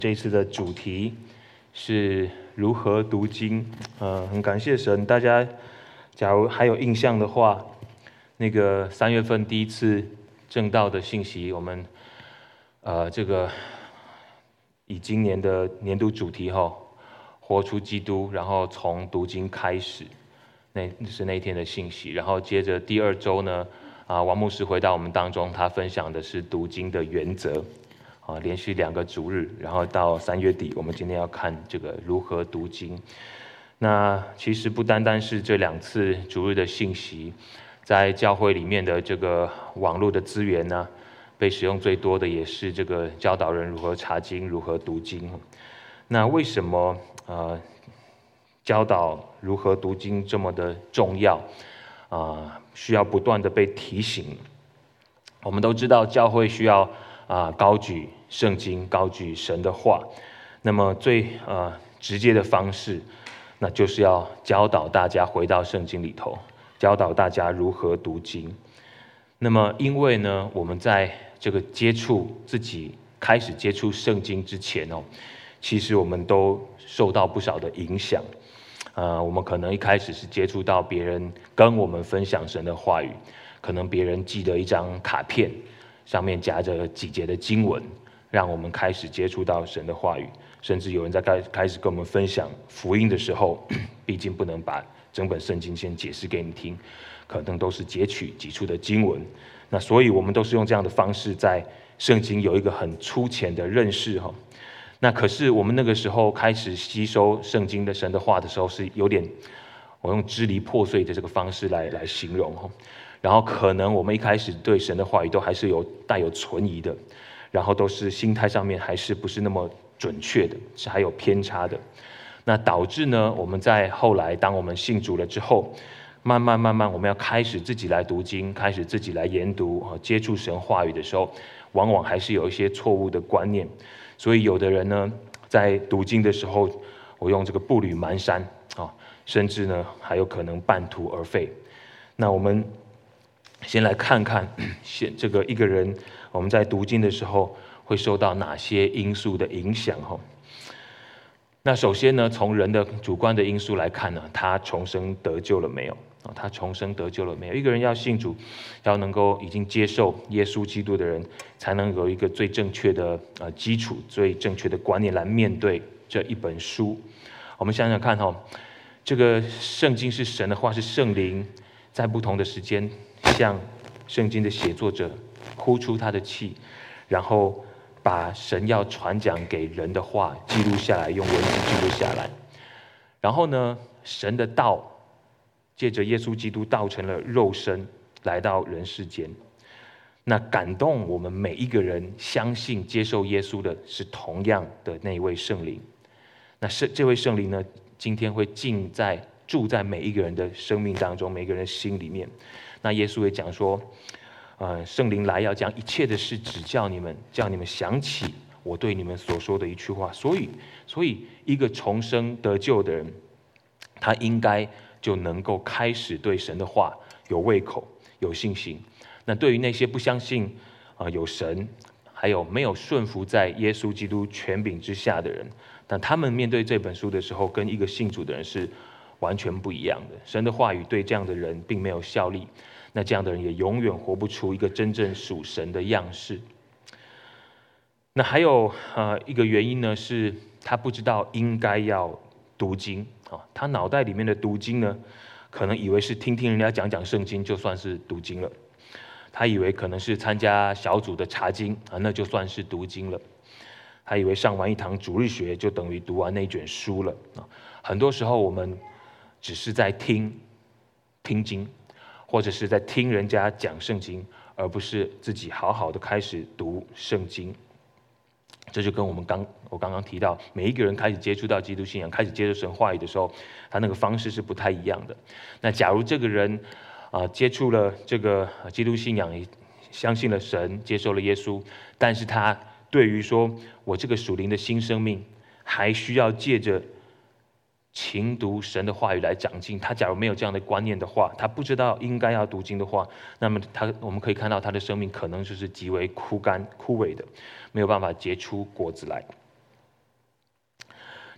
这一次的主题是如何读经。很感谢神，大家假如还有印象的话，那个3月份第一次正道的信息，我们这个以今年的年度主题活出基督，然后从读经开始，那是那一天的信息。然后接着第2周呢，王牧师回到我们当中，他分享的是读经的原则。连续2个主日，然后到3月底，我们今天要看这个如何读经。那其实不单单是这2次主日的信息，在教会里面的这个网络的资源呢，被使用最多的也是这个教导人如何查经、如何读经。那为什么教导如何读经这么的重要？需要不断的被提醒。我们都知道教会需要高举圣经，高举神的话。那么最直接的方式，那就是要教导大家回到圣经里头，教导大家如何读经。那么因为呢，我们在这个开始接触圣经之前其实我们都受到不少的影响。我们可能一开始是接触到别人跟我们分享神的话语，可能别人寄的一张卡片，上面夹着几节的经文，让我们开始接触到神的话语。甚至有人在开始跟我们分享福音的时候，毕竟不能把整本圣经先解释给你听，可能都是截取几处的经文。那所以我们都是用这样的方式在圣经有一个很粗浅的认识。那可是我们那个时候开始吸收圣经的神的话的时候，是有点我用支离破碎的这个方式来形容。然后可能我们一开始对神的话语都还是带有存疑的，然后都是心态上面还是不是那么准确的，是还有偏差的。那导致呢，我们在后来当我们信主了之后，慢慢我们要开始自己来读经，开始自己来研读接触神话语的时候，往往还是有一些错误的观念。所以有的人呢，在读经的时候，我用这个步履蹒跚甚至呢还有可能半途而废。那我们先来看看这个一个人我们在读经的时候会受到哪些因素的影响。那首先呢，从人的主观的因素来看呢，他重生得救了没有？他重生得救了没有？一个人要信主，要能够已经接受耶稣基督的人，才能有一个最正确的基础、最正确的观念来面对这一本书。我们想想看这个圣经是神的话，是圣灵在不同的时间向圣经的写作者呼出他的气，然后把神要传讲给人的话记录下来，用文字记录下来。然后呢，神的道借着耶稣基督道成了肉身，来到人世间。那感动我们每一个人相信接受耶稣的是同样的那一位圣灵。那这位圣灵呢，今天会住在每一个人的生命当中，每一个人的心里面。那耶稣也讲说，圣灵来要将一切的事指教你们，叫你们想起我对你们所说的一句话。所以一个重生得救的人，他应该就能够开始对神的话有胃口、有信心。那对于那些不相信有神，还有没有顺服在耶稣基督权柄之下的人，但他们面对这本书的时候，跟一个信主的人是完全不一样的。神的话语对这样的人并没有效力，那这样的人也永远活不出一个真正属神的样式。那还有一个原因呢，是他不知道应该要读经。他脑袋里面的读经呢，可能以为是听人家讲圣经就算是读经了。他以为可能是参加小组的查经那就算是读经了。他以为上完一堂主日学就等于读完那卷书了。很多时候我们只是在听经，或者是在听人家讲圣经，而不是自己好好的开始读圣经。这就跟我刚刚提到，每一个人开始接触到基督信仰，开始接受神话语的时候，他那个方式是不太一样的。那假如这个人接触了这个基督信仰，相信了神，接受了耶稣，但是他对于说我这个属灵的新生命，还需要借着勤读神的话语来长进。他假如没有这样的观念的话，他不知道应该要读经的话，那么我们可以看到他的生命可能就是极为枯萎的，没有办法结出果子来。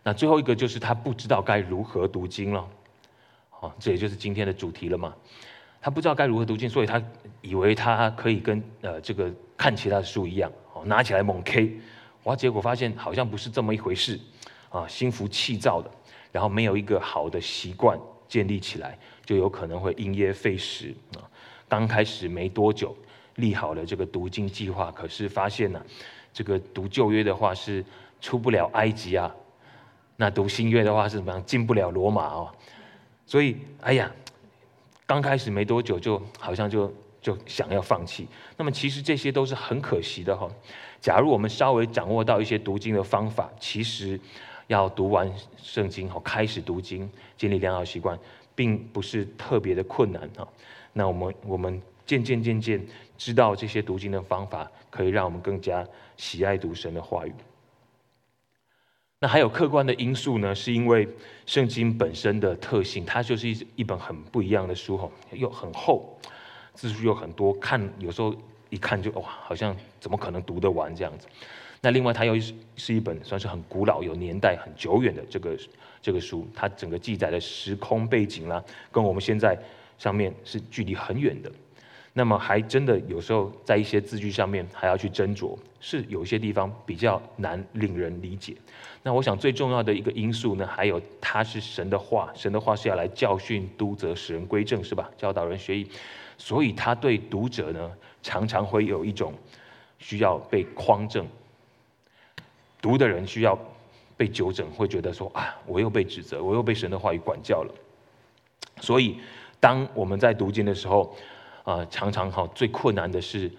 那最后一个就是他不知道该如何读经了。这也就是今天的主题了嘛。他不知道该如何读经，所以他以为他可以跟这个看其他的书一样，拿起来猛 K， 结果发现好像不是这么一回事，心浮气躁的，然后没有一个好的习惯建立起来，就有可能会因噎废食啊。刚开始没多久，立好了这个读经计划，可是发现呢，这个读旧约的话是出不了埃及啊，那读新约的话是怎么样，进不了罗马哦。所以，刚开始没多久，就好像就想要放弃。那么，其实这些都是很可惜的哈。假如我们稍微掌握到一些读经的方法，其实要读完圣经开始读经，建立良好习惯，并不是特别的困难哈。那我们渐渐知道这些读经的方法，可以让我们更加喜爱读神的话语。那还有客观的因素呢，是因为圣经本身的特性，它就是一本很不一样的书又很厚，字数又很多，有时候一看就好像怎么可能读得完这样子。那另外它又是一本算是很古老、有年代很久远的这个书，它整个记载的时空背景啦，跟我们现在上面是距离很远的。那么还真的有时候在一些字句上面还要去斟酌，是有一些地方比较难令人理解。那我想最重要的一个因素呢，还有它是神的话，神的话是要来教训、督责、使人归正，是吧？教导人学义，所以他对读者呢，常常会有一种需要被匡正，读的人需要被纠正，会觉得说我又被指责，我又被神的话语管教了。所以当我们在读经的时候，常常最困难的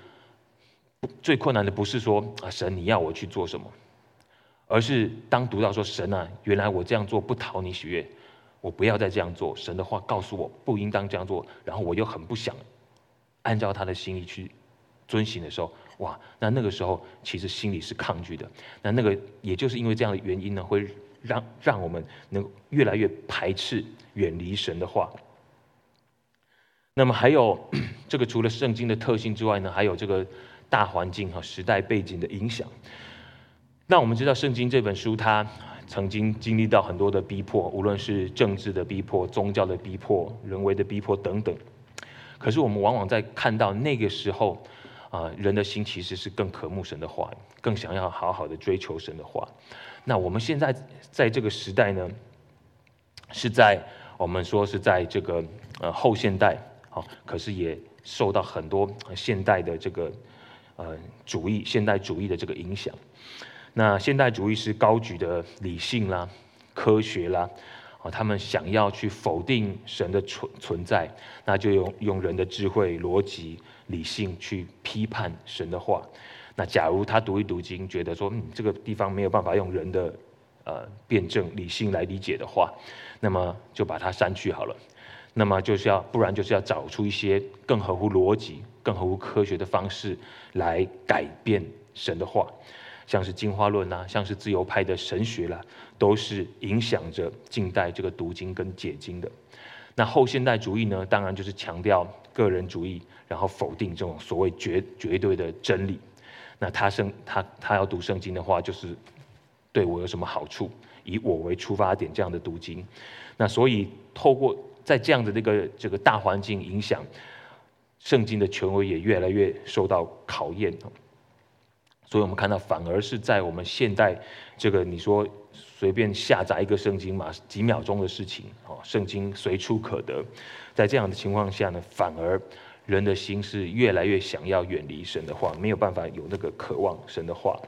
不是说神你要我去做什么，而是当读到说神原来我这样做不讨你喜悦，我不要再这样做，神的话告诉我不应当这样做，然后我又很不想按照他的心意去遵行的时候，那个时候其实心里是抗拒的。那个也就是因为这样的原因呢，会让我们能越来越排斥、远离神的话。那么还有这个除了圣经的特性之外呢，还有这个大环境和时代背景的影响。那我们知道圣经这本书它曾经经历到很多的逼迫，无论是政治的逼迫、宗教的逼迫、人为的逼迫等等。可是我们往往在看到那个时候人的心其实是更渴慕神的话，更想要好好的追求神的话。那我们现在在这个时代呢，我们说是在这个后现代，可是也受到很多现代的这个现代主义的这个影响。那现代主义是高举的理性啦、科学啦，他们想要去否定神的存在，那就用人的智慧、逻辑、理性去批判神的话。那假如他读一读经，觉得说这个地方没有办法用人的辩证理性来理解的话，那么就把它删去好了。那么不然就是要找出一些更合乎逻辑、更合乎科学的方式来改变神的话，像是进化论啦，像是自由派的神学啦，都是影响着近代这个读经跟解经的。那后现代主义呢，当然就是强调个人主义，然后否定这种所谓绝对的真理。那他要读圣经的话，就是对我有什么好处，以我为出发点这样的读经。那所以透过在这样的这个大环境影响，圣经的权威也越来越受到考验。所以我们看到，反而是在我们现代这个你说随便下载一个圣经嘛，几秒钟的事情，圣经随处可得。在这样的情况下呢，反而人的心是越来越想要远离神的话，没有办法有那个渴望神的话。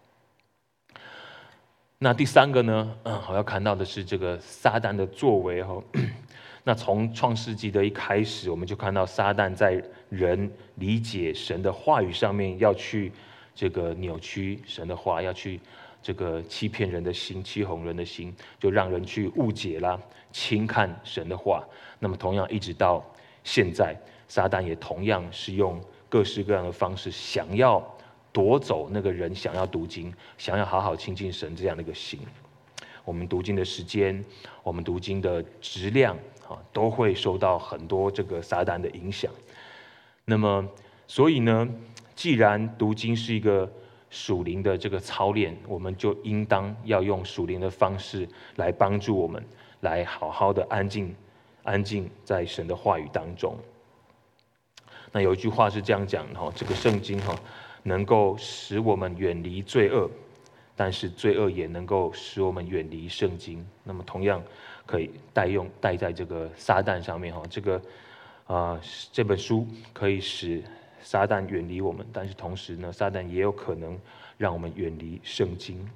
那第三个呢，我要看到的是这个撒旦的作为那从创世纪的一开始，我们就看到撒旦在人理解神的话语上面要去这个扭曲神的话，要去这个欺骗人的心，欺哄人的心，就让人去误解啦、轻看神的话。那么同样一直到现在，撒旦也同样是用各式各样的方式，想要夺走那个人想要读经、想要好好亲近神这样的一个心。我们读经的时间，我们读经的质量都会受到很多这个撒旦的影响。那么，所以呢，既然读经是一个属灵的这个操练，我们就应当要用属灵的方式来帮助我们，来好好的安静在神的话语当中。那有一句话是这样讲的，这个圣经能够使我们远离罪恶，但是罪恶也能够使我们远离圣经。那么同样可以带在这个撒旦上面，这本书可以使撒旦远离我们，但是同时呢，撒旦也有可能让我们远离圣经。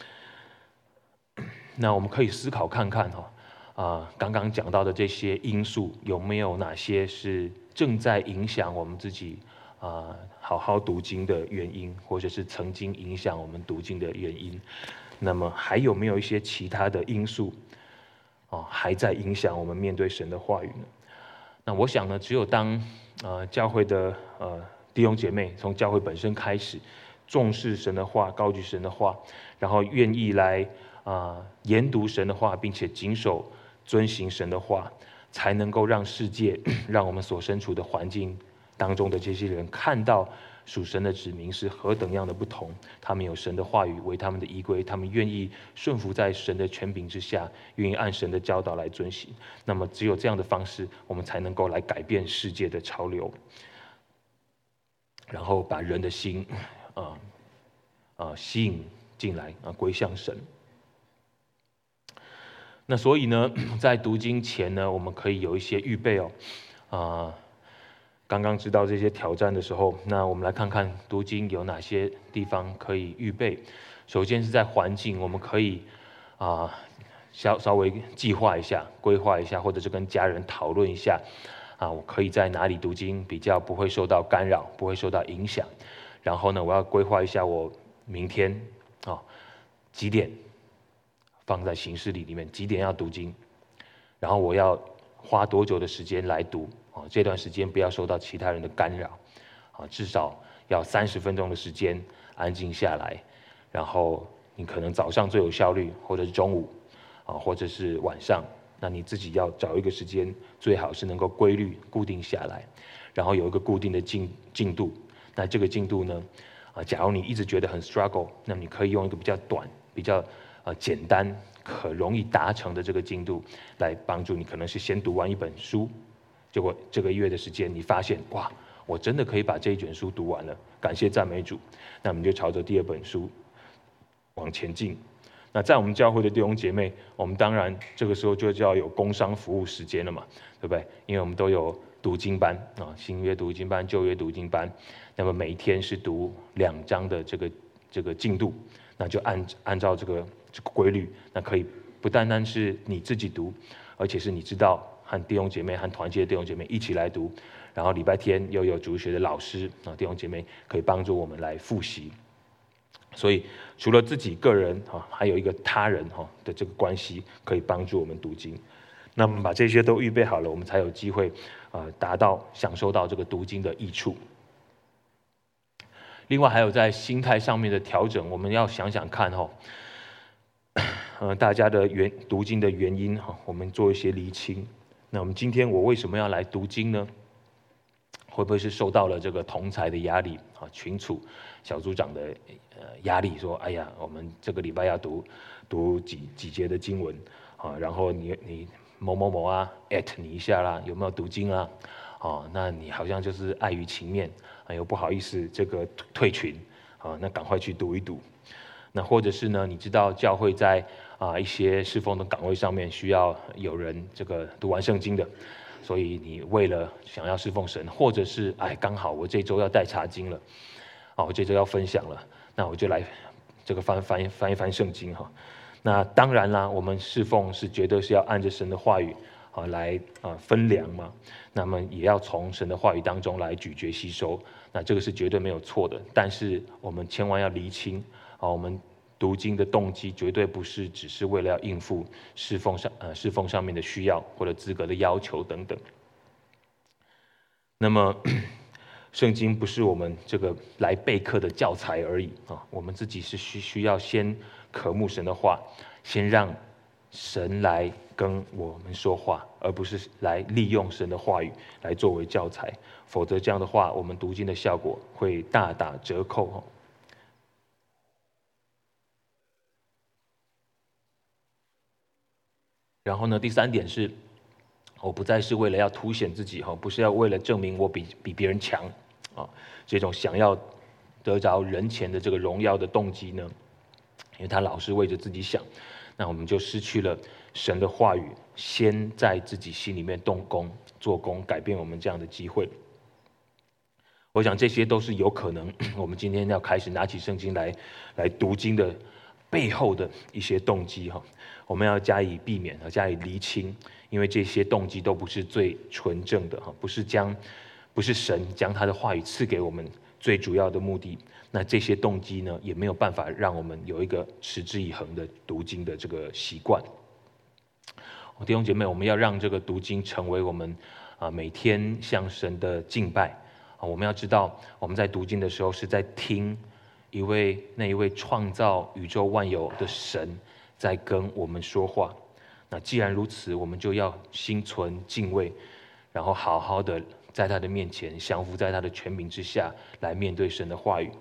那我们可以思考看看刚刚讲到的这些因素，有没有哪些是正在影响我们自己好好读经的原因，或者是曾经影响我们读经的原因？那么还有没有一些其他的因素还在影响我们面对神的话语呢？那我想呢，只有当教会的弟兄姐妹从教会本身开始重视神的话，高举神的话，然后愿意来研读神的话，并且谨守遵行神的话，才能够让世界让我们所身处的环境当中的这些人看到属神的子民是何等样的不同。他们有神的话语为他们的依归，他们愿意顺服在神的权柄之下，愿意按神的教导来遵行。那么只有这样的方式，我们才能够来改变世界的潮流，然后把人的心吸引进来归向神。那所以呢，在读经前呢，我们可以有一些预备刚刚知道这些挑战的时候，那我们来看看读经有哪些地方可以预备。首先是在环境，我们可以稍微计划一下、规划一下，或者是跟家人讨论一下我可以在哪里读经比较不会受到干扰，不会受到影响。然后呢，我要规划一下我明天几点放在行事历里面，几点要读经，然后我要花多久的时间来读这段时间不要受到其他人的干扰至少要30分钟的时间安静下来。然后你可能早上最有效率，或者是中午或者是晚上，那你自己要找一个时间，最好是能够规律固定下来，然后有一个固定的进度。那这个进度呢假如你一直觉得很 struggle， 那你可以用一个比较短、比较简单、可容易达成的这个进度来帮助你。可能是先读完一本书，结果这个月的时间你发现哇，我真的可以把这一卷书读完了，感谢赞美主。那我们就朝着第2本书往前进。那在我们教会的弟兄姐妹，我们当然这个时候就要有工商服务时间了嘛，对不对？因为我们都有读经班新约读经班、旧约读经班，那么每一天是读2章的这个进度，那就按照这个规律，那可以不单单是你自己读，而且是你知道和弟兄姐妹和团契的弟兄姐妹一起来读，然后礼拜天又有主学的老师弟兄姐妹可以帮助我们来复习。所以除了自己个人还有一个他人的这个关系可以帮助我们读经。那么把这些都预备好了，我们才有机会享受到这个读经的益处。另外还有在心态上面的调整，我们要想想看大家的读经的原因我们做一些厘清。那我们今天我为什么要来读经呢？会不会是受到了这个同侪的压力群组小组长的压力，说哎呀，我们这个礼拜要读几节的经文然后你某某某你一下啦，有没有读经啊？那你好像就是碍于情面又不好意思这个退群那赶快去读一读。那或者是呢，你知道教会在一些侍奉的岗位上面需要有人这个读完圣经的，所以你为了想要侍奉神，或者是刚好我这周要带查经了我这周要分享了，那我就来这个翻一翻圣经那当然啦，我们侍奉是绝对是要按着神的话语来分粮嘛，那么也要从神的话语当中来咀嚼吸收，那这个是绝对没有错的。但是我们千万要厘清我们读经的动机绝对不是只是为了要应付侍奉上面的需要或者资格的要求等等。那么圣经不是我们这个来备课的教材而已我们自己是需要先渴慕神的话，先让神来跟我们说话，而不是来利用神的话语来作为教材，否则这样的话我们读经的效果会大打折扣然后呢，第三点是，我不再是为了要凸显自己，不是要为了证明我比别人强啊，这种想要得着人前的这个荣耀的动机呢，因为他老是为着自己想，那我们就失去了神的话语先在自己心里面动工做工，改变我们这样的机会。我想这些都是有可能，我们今天要开始拿起圣经来读经的背后的一些动机哈，我们要加以避免和加以厘清，因为这些动机都不是最纯正的哈，不是神将他的话语赐给我们最主要的目的。那这些动机呢，也没有办法让我们有一个持之以恒的读经的这个习惯。弟兄姐妹，我们要让这个读经成为我们每天向神的敬拜。我们要知道，我们在读经的时候是在听那一位创造宇宙万有的神在跟我们说话。那既然如此，我们就要心存敬畏，然后好好的在他的面前降服在他的权柄之下，来面对神的话语。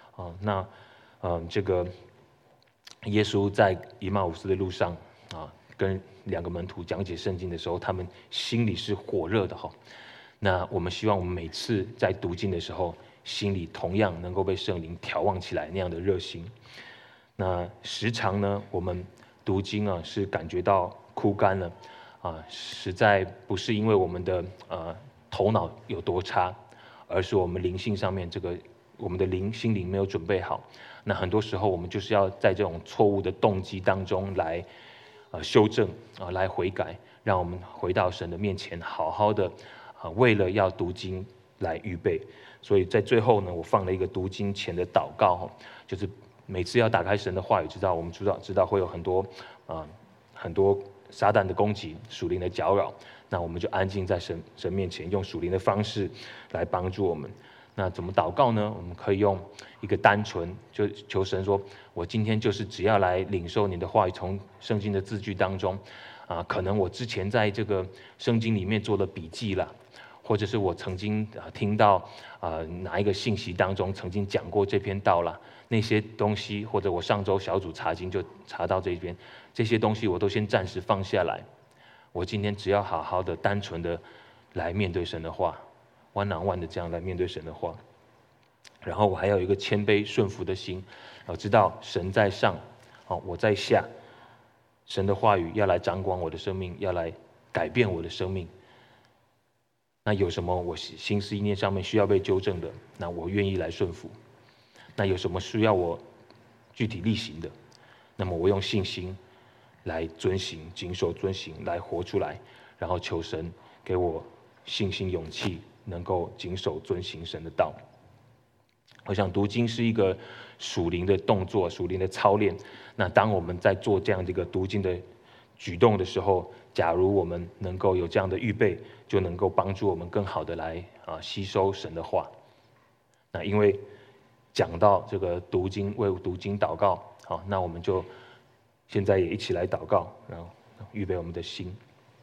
这个耶稣在以马忤斯的路上跟2个门徒讲解圣经的时候，他们心里是火热的哈。那我们希望我们每次在读经的时候，心里同样能够被圣灵调旺起来那样的热心。那时常呢，我们读经是感觉到枯干了实在不是因为我们的头脑有多差，而是我们灵性上面我们的心灵没有准备好。那很多时候我们就是要在这种错误的动机当中来修正来悔改，让我们回到神的面前，好好的为了要读经来预备。所以在最后呢，我放了一个读经前的祷告就是每次要打开神的话语，我们知道会有很多撒旦的攻击、属灵的搅扰，那我们就安静在神面前，用属灵的方式来帮助我们。那怎么祷告呢？我们可以用一个单纯，就求神说，我今天就是只要来领受你的话语，从圣经的字句当中可能我之前在这个圣经里面做了笔记了，或者是我曾经听到哪一个信息当中曾经讲过这篇道了，那些东西，或者我上周小组查经就查到这边，这些东西我都先暂时放下来。我今天只要好好的、单纯的来面对神的话，one on one的这样来面对神的话。然后我还要有一个谦卑顺服的心，知道神在上，我在下，神的话语要来掌管我的生命，要来改变我的生命。那有什么我心思意念上面需要被纠正的，那我愿意来顺服。那有什么需要我具体力行的，那么我用信心来遵行，谨守遵行，来活出来，然后求神给我信心勇气，能够谨守遵行神的道。我想读经是一个属灵的动作，属灵的操练。那当我们在做这样的一个读经的举动的时候，假如我们能够有这样的预备，就能够帮助我们更好的来吸收神的话。那因为讲到这个读经，为读经祷告，好，那我们就现在也一起来祷告，然后预备我们的心。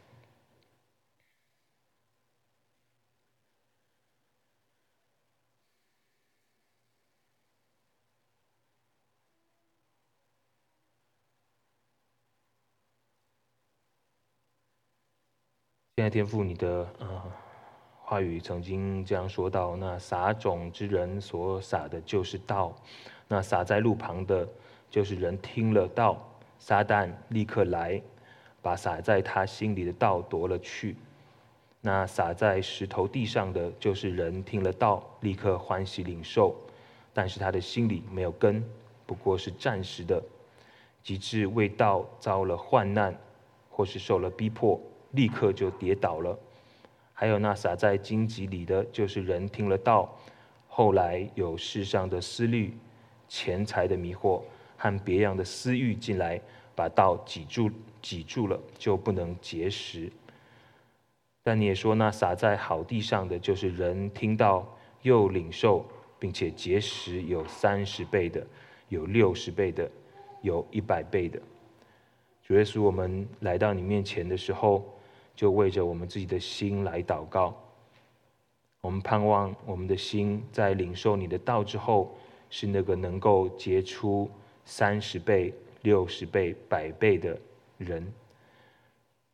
现在天父，你的话语曾经这样说到：那撒种之人所撒的就是道，那撒在路旁的，就是人听了道，撒旦立刻来，把撒在他心里的道夺了去。那撒在石头地上的，就是人听了道，立刻欢喜领受，但是他的心里没有根，不过是暂时的，及至为道遭了患难，或是受了逼迫，立刻就跌倒了。还有那撒在荆棘里的，就是人听了道，后来有世上的思虑、钱财的迷惑和别样的私欲进来，把道挤住了，就不能结实。但你也说，那撒在好地上的，就是人听到又领受，并且结实，有30倍的，有60倍的，有100倍的。主耶稣，我们来到你面前的时候，就为着我们自己的心来祷告。我们盼望我们的心在领受你的道之后，是那个能够结出30倍、60倍、100倍的人。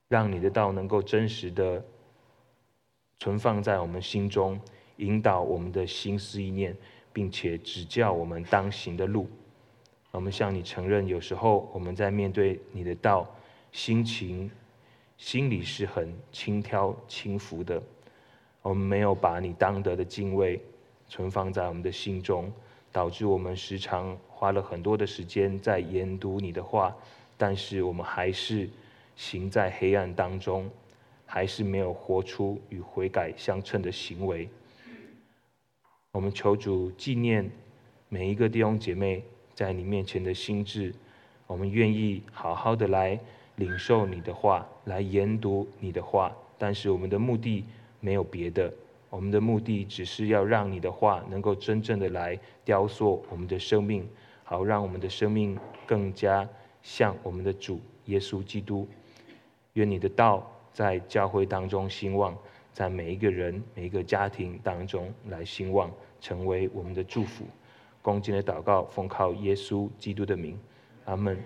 让你的道能够真实的存放在我们心中，引导我们的心思意念，并且指教我们当行的路。我们向你承认，有时候我们在面对你的道，心里是很轻佻轻浮的，我们没有把你当得的敬畏存放在我们的心中，导致我们时常花了很多的时间在研读你的话，但是我们还是行在黑暗当中，还是没有活出与悔改相称的行为。我们求主纪念每一个弟兄姐妹在你面前的心志，我们愿意好好的来领受你的话，来研读你的话，但是我们的目的没有别的，我们的目的只是要让你的话能够真正的来雕塑我们的生命，好让我们的生命更加像我们的主耶稣基督。愿你的道在教会当中兴旺，在每一个人每一个家庭当中来兴旺，成为我们的祝福。恭敬的祷告，奉靠耶稣基督的名，阿们。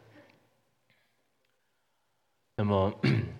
那么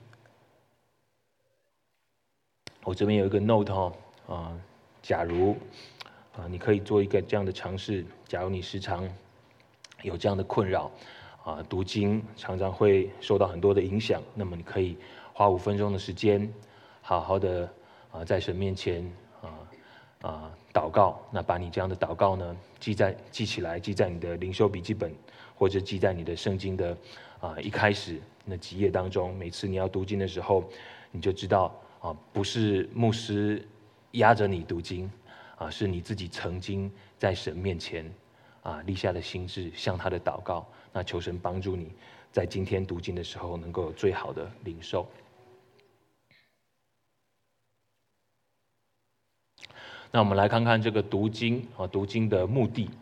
我这边有一个 note 假如你可以做一个这样的尝试，假如你时常有这样的困扰读经常常会受到很多的影响，那么你可以花5分钟的时间，好好的在神面前祷告。那把你这样的祷告呢记起来，记在你的灵修笔记本，或者记在你的圣经的一开始那几页当中。每次你要读经的时候，你就知道不是牧师压着你读经是你自己曾经在神面前立下的心志，向他的祷告。那求神帮助你在今天读经的时候能够有最好的领受。那我们来看看这个读经的目的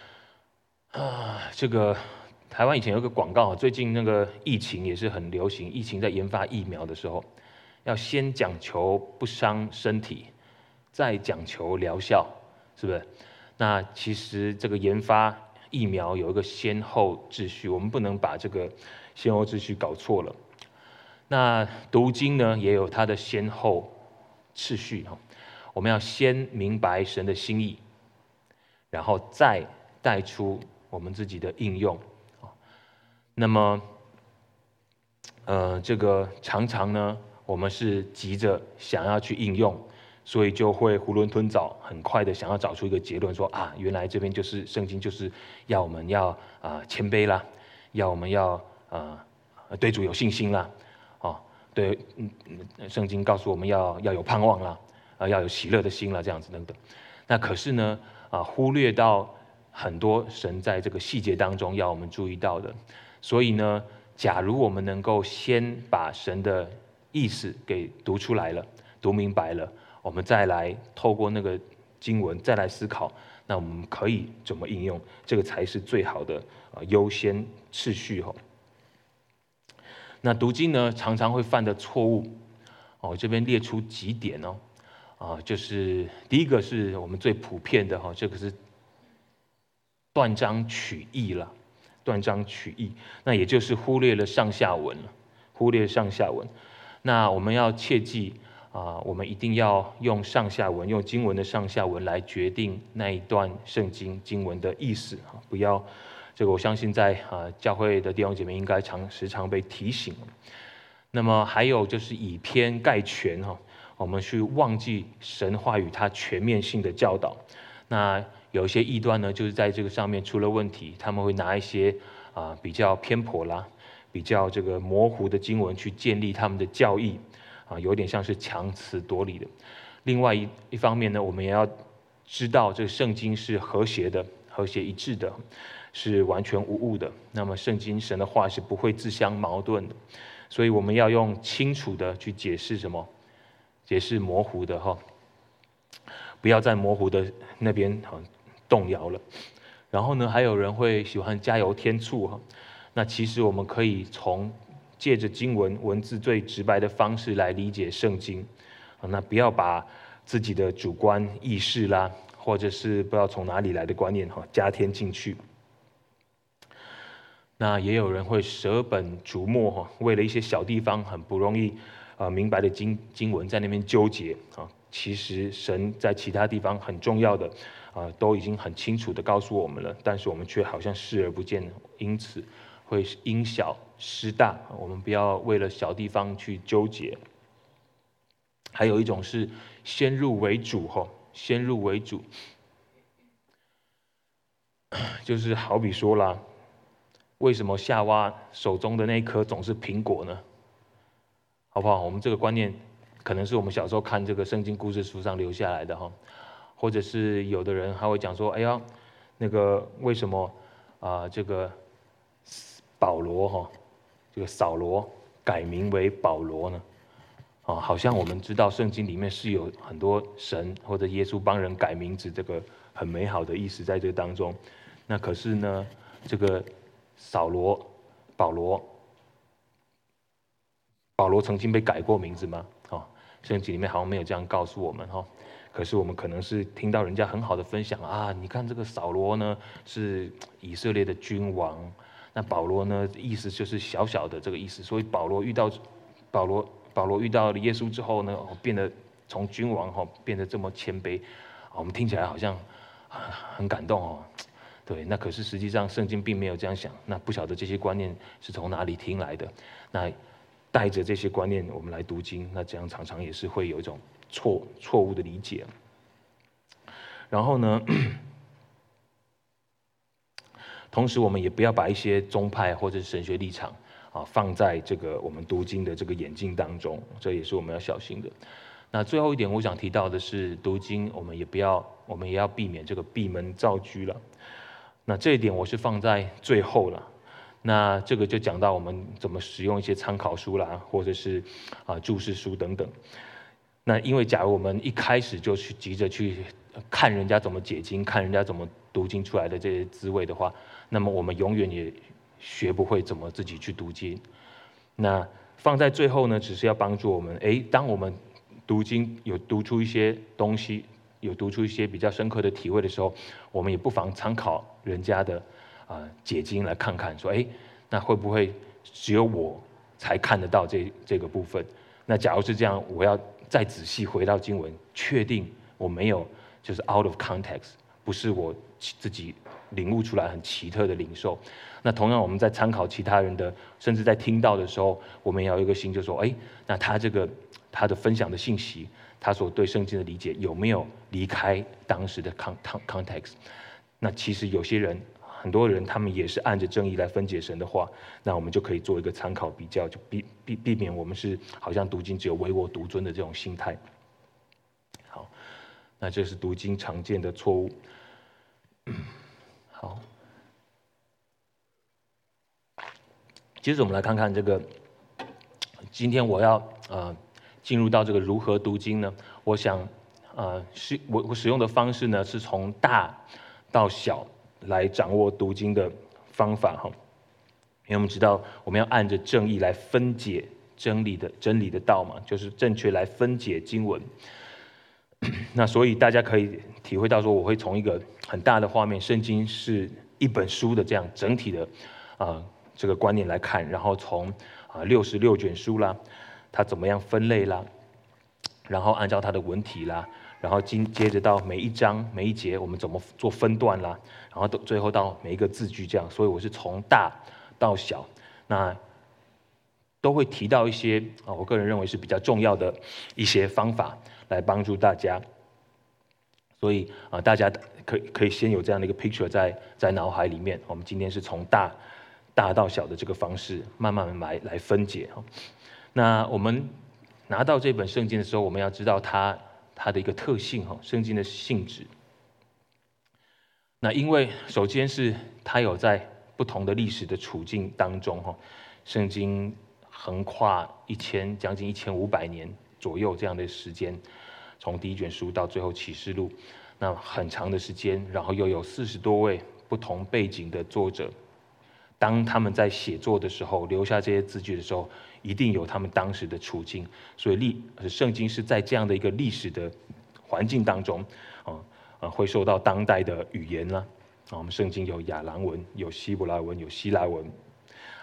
这个台湾以前有个广告，最近那个疫情也是很流行，疫情在研发疫苗的时候，要先讲求不伤身体，再讲求疗效，是不是？那其实这个研发疫苗有一个先后秩序，我们不能把这个先后秩序搞错了。那读经呢，也有它的先后次序我们要先明白神的心意，然后再带出我们自己的应用。那么，这个常常呢，我们是急着想要去应用，所以就会囫囵吞枣，很快的想要找出一个结论，说原来这边就是圣经就是要我们要谦卑啦，要我们要对主有信心啦，对，圣经告诉我们要有盼望啦。要有喜乐的心啦，这样子等等。那可是呢，忽略到很多神在这个细节当中要我们注意到的。所以呢，假如我们能够先把神的意思给读出来了，读明白了，我们再来透过那个经文再来思考，那我们可以怎么应用，这个才是最好的优先次序那读经呢，常常会犯的错误，这边列出几点就是第一个是我们最普遍的这个是断章取义了，断章取义，那也就是忽略了上下文了，忽略上下文。那我们要切记我们一定要用上下文，用经文的上下文来决定那一段圣经经文的意思不要这个，我相信在教会的弟兄姐妹应该时常被提醒。那么还有就是以偏概全我们去忘记神话语它全面性的教导。那有一些异端呢，就是在这个上面出了问题，他们会拿一些比较偏颇啦、比较这个模糊的经文去建立他们的教义有点像是强词夺理的。另外一方面呢，我们也要知道这个圣经是和谐的、和谐一致的，是完全无误的。那么圣经神的话是不会自相矛盾的，所以我们要用清楚的去解释什么。解释模糊的不要在模糊的那边动摇了。然后呢，还有人会喜欢加油添醋那其实我们可以借着经文字最直白的方式来理解圣经那不要把自己的主观意识啦，或者是不知道从哪里来的观念加添进去。 那也有人会舍本逐末为了一些小地方很不容易明白的经文在那边纠结啊。其实神在其他地方很重要的都已经很清楚的告诉我们了，但是我们却好像视而不见，因此会因小失大。我们不要为了小地方去纠结。还有一种是先入为主先入为主，就是好比说啦，为什么夏娃手中的那一颗总是苹果呢？好不好？我们这个观念可能是我们小时候看这个圣经故事书上留下来的哈，或者是有的人还会讲说，哎呀，那个为什么这个保罗这个扫罗改名为保罗呢？好像我们知道圣经里面是有很多神或者耶稣帮人改名字这个很美好的意思在这个当中。那可是呢，这个保罗曾经被改过名字吗？圣经里面好像没有这样告诉我们可是我们可能是听到人家很好的分享你看这个扫罗呢是以色列的君王，那保罗呢意思就是小小的这个意思，所以保罗遇到了耶稣之后呢，变得从君王变得这么谦卑，我们听起来好像很感动对，那可是实际上圣经并没有这样想，那不晓得这些观念是从哪里听来的，那带着这些观念我们来读经，那这样常常也是会有一种错误的理解。然后呢，同时我们也不要把一些宗派或者是神学立场放在这个我们读经的这个眼镜当中，这也是我们要小心的。那最后一点我想提到的是，读经我们也要避免这个闭门造车了。那这一点我是放在最后了。那这个就讲到我们怎么使用一些参考书啦，或者是注释书等等。那因为假如我们一开始就去急着去看人家怎么解经，看人家怎么读经出来的这些滋味的话，那么我们永远也学不会怎么自己去读经。那放在最后呢，只是要帮助我们，当我们读经有读出一些东西，有读出一些比较深刻的体会的时候，我们也不妨参考人家的解经来看看，说那会不会只有我才看得到这个部分？那假如是这样，我要再仔细回到经文，确定我没有就是 out of context， 不是我自己领悟出来很奇特的领受。那同样我们在参考其他人的，甚至在听到的时候，我们也要有一个心，就说那他的分享的信息，他所对圣经的理解有没有离开当时的 context？ 那其实很多人他们也是按着正义来分解神的话，那我们就可以做一个参考比较，就避免我们是好像读经只有唯我独尊的这种心态。好，那这是读经常见的错误。好，接着我们来看看这个，今天我要进入到这个如何读经呢？我想我使用的方式呢，是从大到小来掌握读经的方法因为我们知道我们要按着正义来分解真理的道嘛，就是正确来分解经文。那所以大家可以体会到说，我会从一个很大的画面，圣经是一本书的这样整体的这个观念来看，然后从66卷书啦，它怎么样分类啦，然后按照它的文体啦，然后接着到每一章每一节我们怎么做分段啦，然后最后到每一个字句这样，所以我是从大到小，那都会提到一些我个人认为是比较重要的一些方法来帮助大家。所以大家可以先有这样的一个 picture 在脑海里面。我们今天是从大到小的这个方式，慢慢来分解那我们拿到这本圣经的时候，我们要知道它的一个特性圣经的性质。那因为首先是它有在不同的历史的处境当中圣经横跨将近1500年左右这样的时间，从第一卷书到最后启示录，那很长的时间，然后又有40多位不同背景的作者，当他们在写作的时候，留下这些字句的时候，一定有他们当时的处境，所以圣经是在这样的一个历史的环境当中会受到当代的语言啦我们圣经有亚兰文，有希伯来文，有希腊文，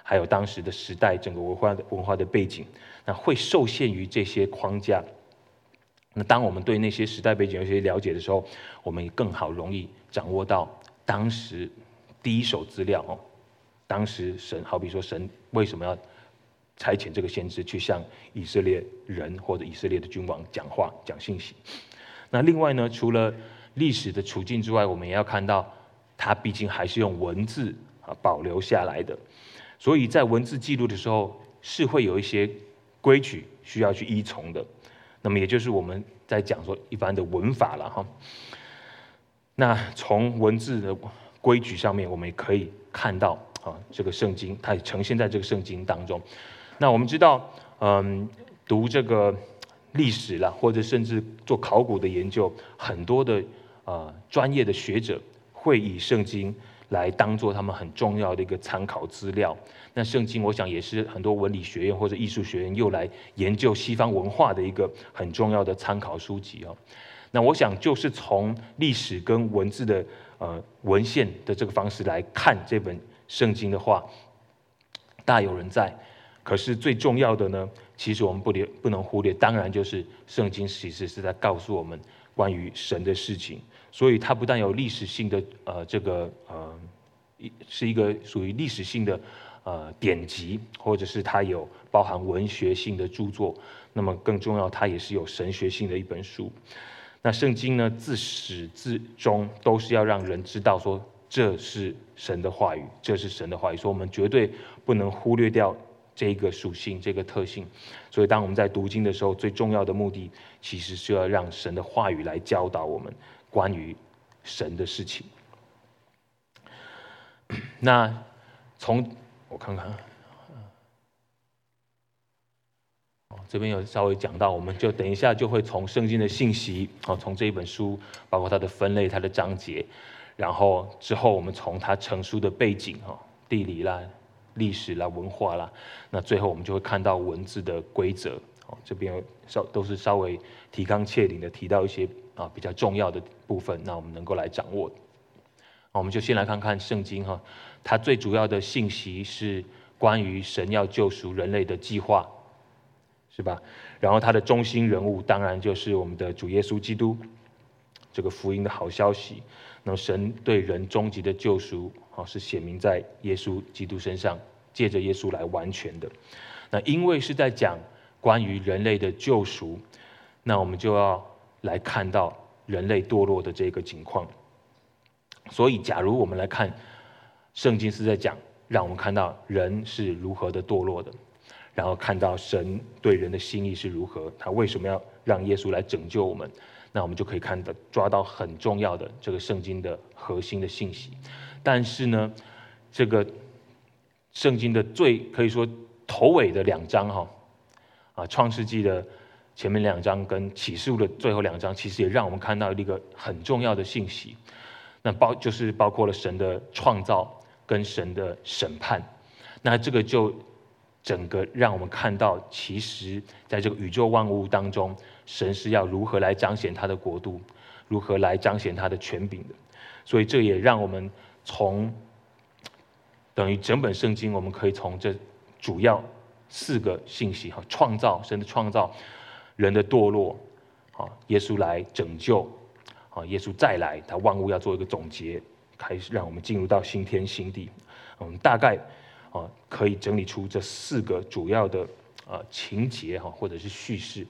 还有当时的时代整个文化的背景，那会受限于这些框架。那当我们对那些时代背景有一些了解的时候，我们也更容易掌握到当时第一手资料哦。当时神，好比说神为什么要差遣这个先知去向以色列人或者以色列的君王讲话、讲信息？那另外呢，除了历史的处境之外，我们也要看到，它毕竟还是用文字保留下来的，所以在文字记录的时候，是会有一些规矩需要去依从的。那么也就是我们在讲说一般的文法了哈。那从文字的规矩上面，我们也可以看到这个圣经它也呈现在这个圣经当中。那我们知道，读这个历史啦，或者甚至做考古的研究，很多的专业的学者会以圣经来当做他们很重要的一个参考资料。那圣经，我想也是很多文理学院或者艺术学院又来研究西方文化的一个很重要的参考书籍哦。那我想就是从历史跟文字的文献的这个方式来看这本圣经的话，大有人在。可是最重要的呢，其实我们不能忽略，当然就是圣经其实是在告诉我们关于神的事情，所以它不但有历史性的是一个属于历史性的典籍，或者是它有包含文学性的著作，那么更重要，它也是有神学性的一本书。那圣经呢，自始至终都是要让人知道说，这是神的话语，这是神的话语，所以我们绝对不能忽略掉这个属性、这个特性。所以当我们在读经的时候，最重要的目的其实是要让神的话语来教导我们关于神的事情。那从我看看，这边有稍微讲到，我们就等一下就会从圣经的信息，从这一本书，包括它的分类、它的章节，然后之后我们从它成书的背景，地理啦、历史啦、文化啦，那最后我们就会看到文字的规则。这边都是稍微提纲挈领的提到一些比较重要的部分，那我们能够来掌握。我们就先来看看圣经哈，它最主要的信息是关于神要救赎人类的计划，是吧？然后它的中心人物当然就是我们的主耶稣基督，这个福音的好消息。那么神对人终极的救赎是显明在耶稣基督身上，借着耶稣来完全的。那因为是在讲关于人类的救赎，那我们就要来看到人类堕落的这个情况。所以假如我们来看圣经是在讲，让我们看到人是如何的堕落的，然后看到神对人的心意是如何，他为什么要让耶稣来拯救我们，那我们就可以抓到很重要的这个圣经的核心的信息。但是呢，这个圣经的可以说头尾的2章创世纪的前面2章跟启示录的最后2章，其实也让我们看到一个很重要的信息。那就是包括了神的创造跟神的审判。那这个就整个让我们看到，其实在这个宇宙万物当中，神是要如何来彰显他的国度，如何来彰显他的权柄的。所以这也让我们等于整本圣经，我们可以从这主要4个信息创造，神的创造，人的堕落，耶稣来拯救，耶稣再来，他万物要做一个总结，开始让我们进入到新天新地。我们大概可以整理出这4个主要的情节或者是叙事。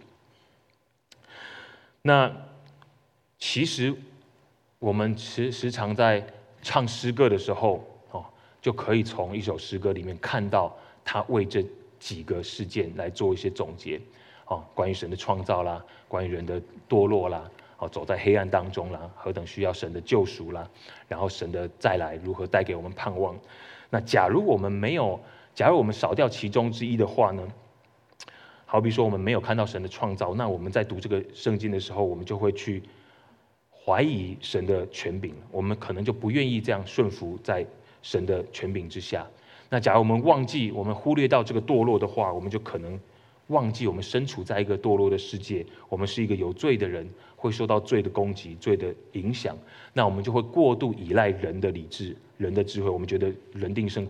那其实我们时常在唱诗歌的时候就可以从一首诗歌里面看到他为这几个事件来做一些总结，关于神的创造啦，关于人的堕落啦，走在黑暗当中啦，何等需要神的救赎啦，然后神的再来如何带给我们盼望。那假如我们少掉其中之一的话呢，好比说我们没有看到神的创造，那我们在读这个圣经的时候，我们就会去怀疑神的权柄，我们可能就不愿意这样顺服在神的权柄之下。那假如我们忽略到这个堕落的话，我们就可能忘记我们身处在一个堕落的世界，我们是一个有罪的人，会受到罪的攻击、罪的影响。那我们就会过度依赖人的理智、人的智慧，我们觉得人定胜天，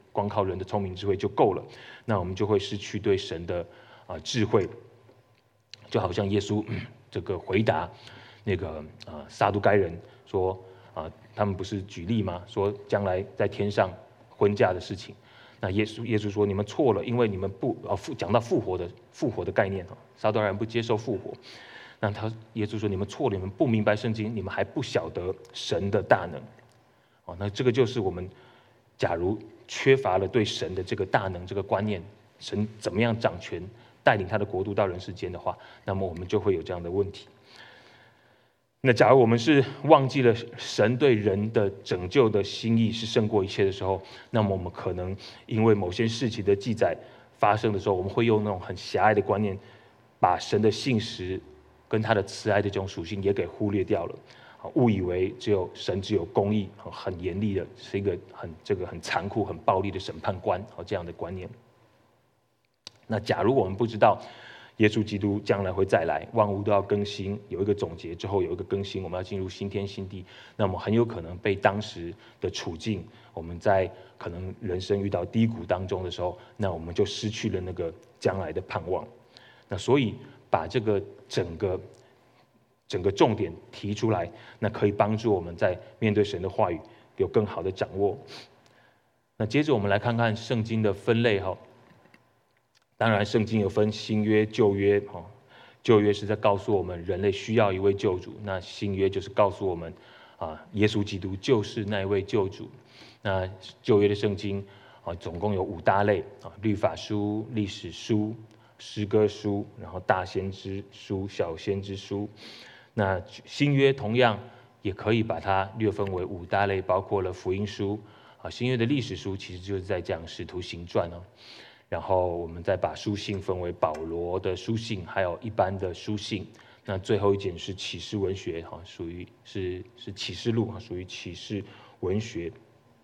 光靠人的聪明智慧就够了，那我们就会失去对神的智慧。就好像耶稣这个回答那个撒都该人说他们不是举例吗？说将来在天上婚嫁的事情。那耶稣说你们错了，因为你们不讲到复活的概念撒都该人不接受复活。那耶稣说你们错了，你们不明白圣经，你们还不晓得神的大能。那这个就是我们假如缺乏了对神的这个大能这个观念，神怎么样掌权带领他的国度到人世间的话，那么我们就会有这样的问题。那假如我们是忘记了神对人的拯救的心意是胜过一切的时候，那么我们可能因为某些事情的记载发生的时候，我们会用那种很狭隘的观念，把神的信实跟他的慈爱的这种属性也给忽略掉了，误以为神只有公义，很严厉的，是一个很残酷、很暴力的审判官，这样的观念。那假如我们不知道耶稣基督将来会再来，万物都要更新，有一个总结之后有一个更新，我们要进入新天新地，那么很有可能被当时的处境，我们在可能人生遇到低谷当中的时候，那我们就失去了那个将来的盼望。那所以把这个整个重点提出来，那可以帮助我们在面对神的话语有更好的掌握。那接着我们来看看圣经的分类哈。当然，圣经有分新约、旧约。旧约是在告诉我们人类需要一位救主，那新约就是告诉我们耶稣基督就是那一位救主。那旧约的圣经总共有5大类律法书、历史书、诗歌书，然后大先知书、小先知书。那新约同样也可以把它略分为5大类，包括了福音书新约的历史书其实就是在讲使徒行传然后我们再把书信分为保罗的书信，还有一般的书信。那最后一件是启示文学，属于是启示录，属于启示文学。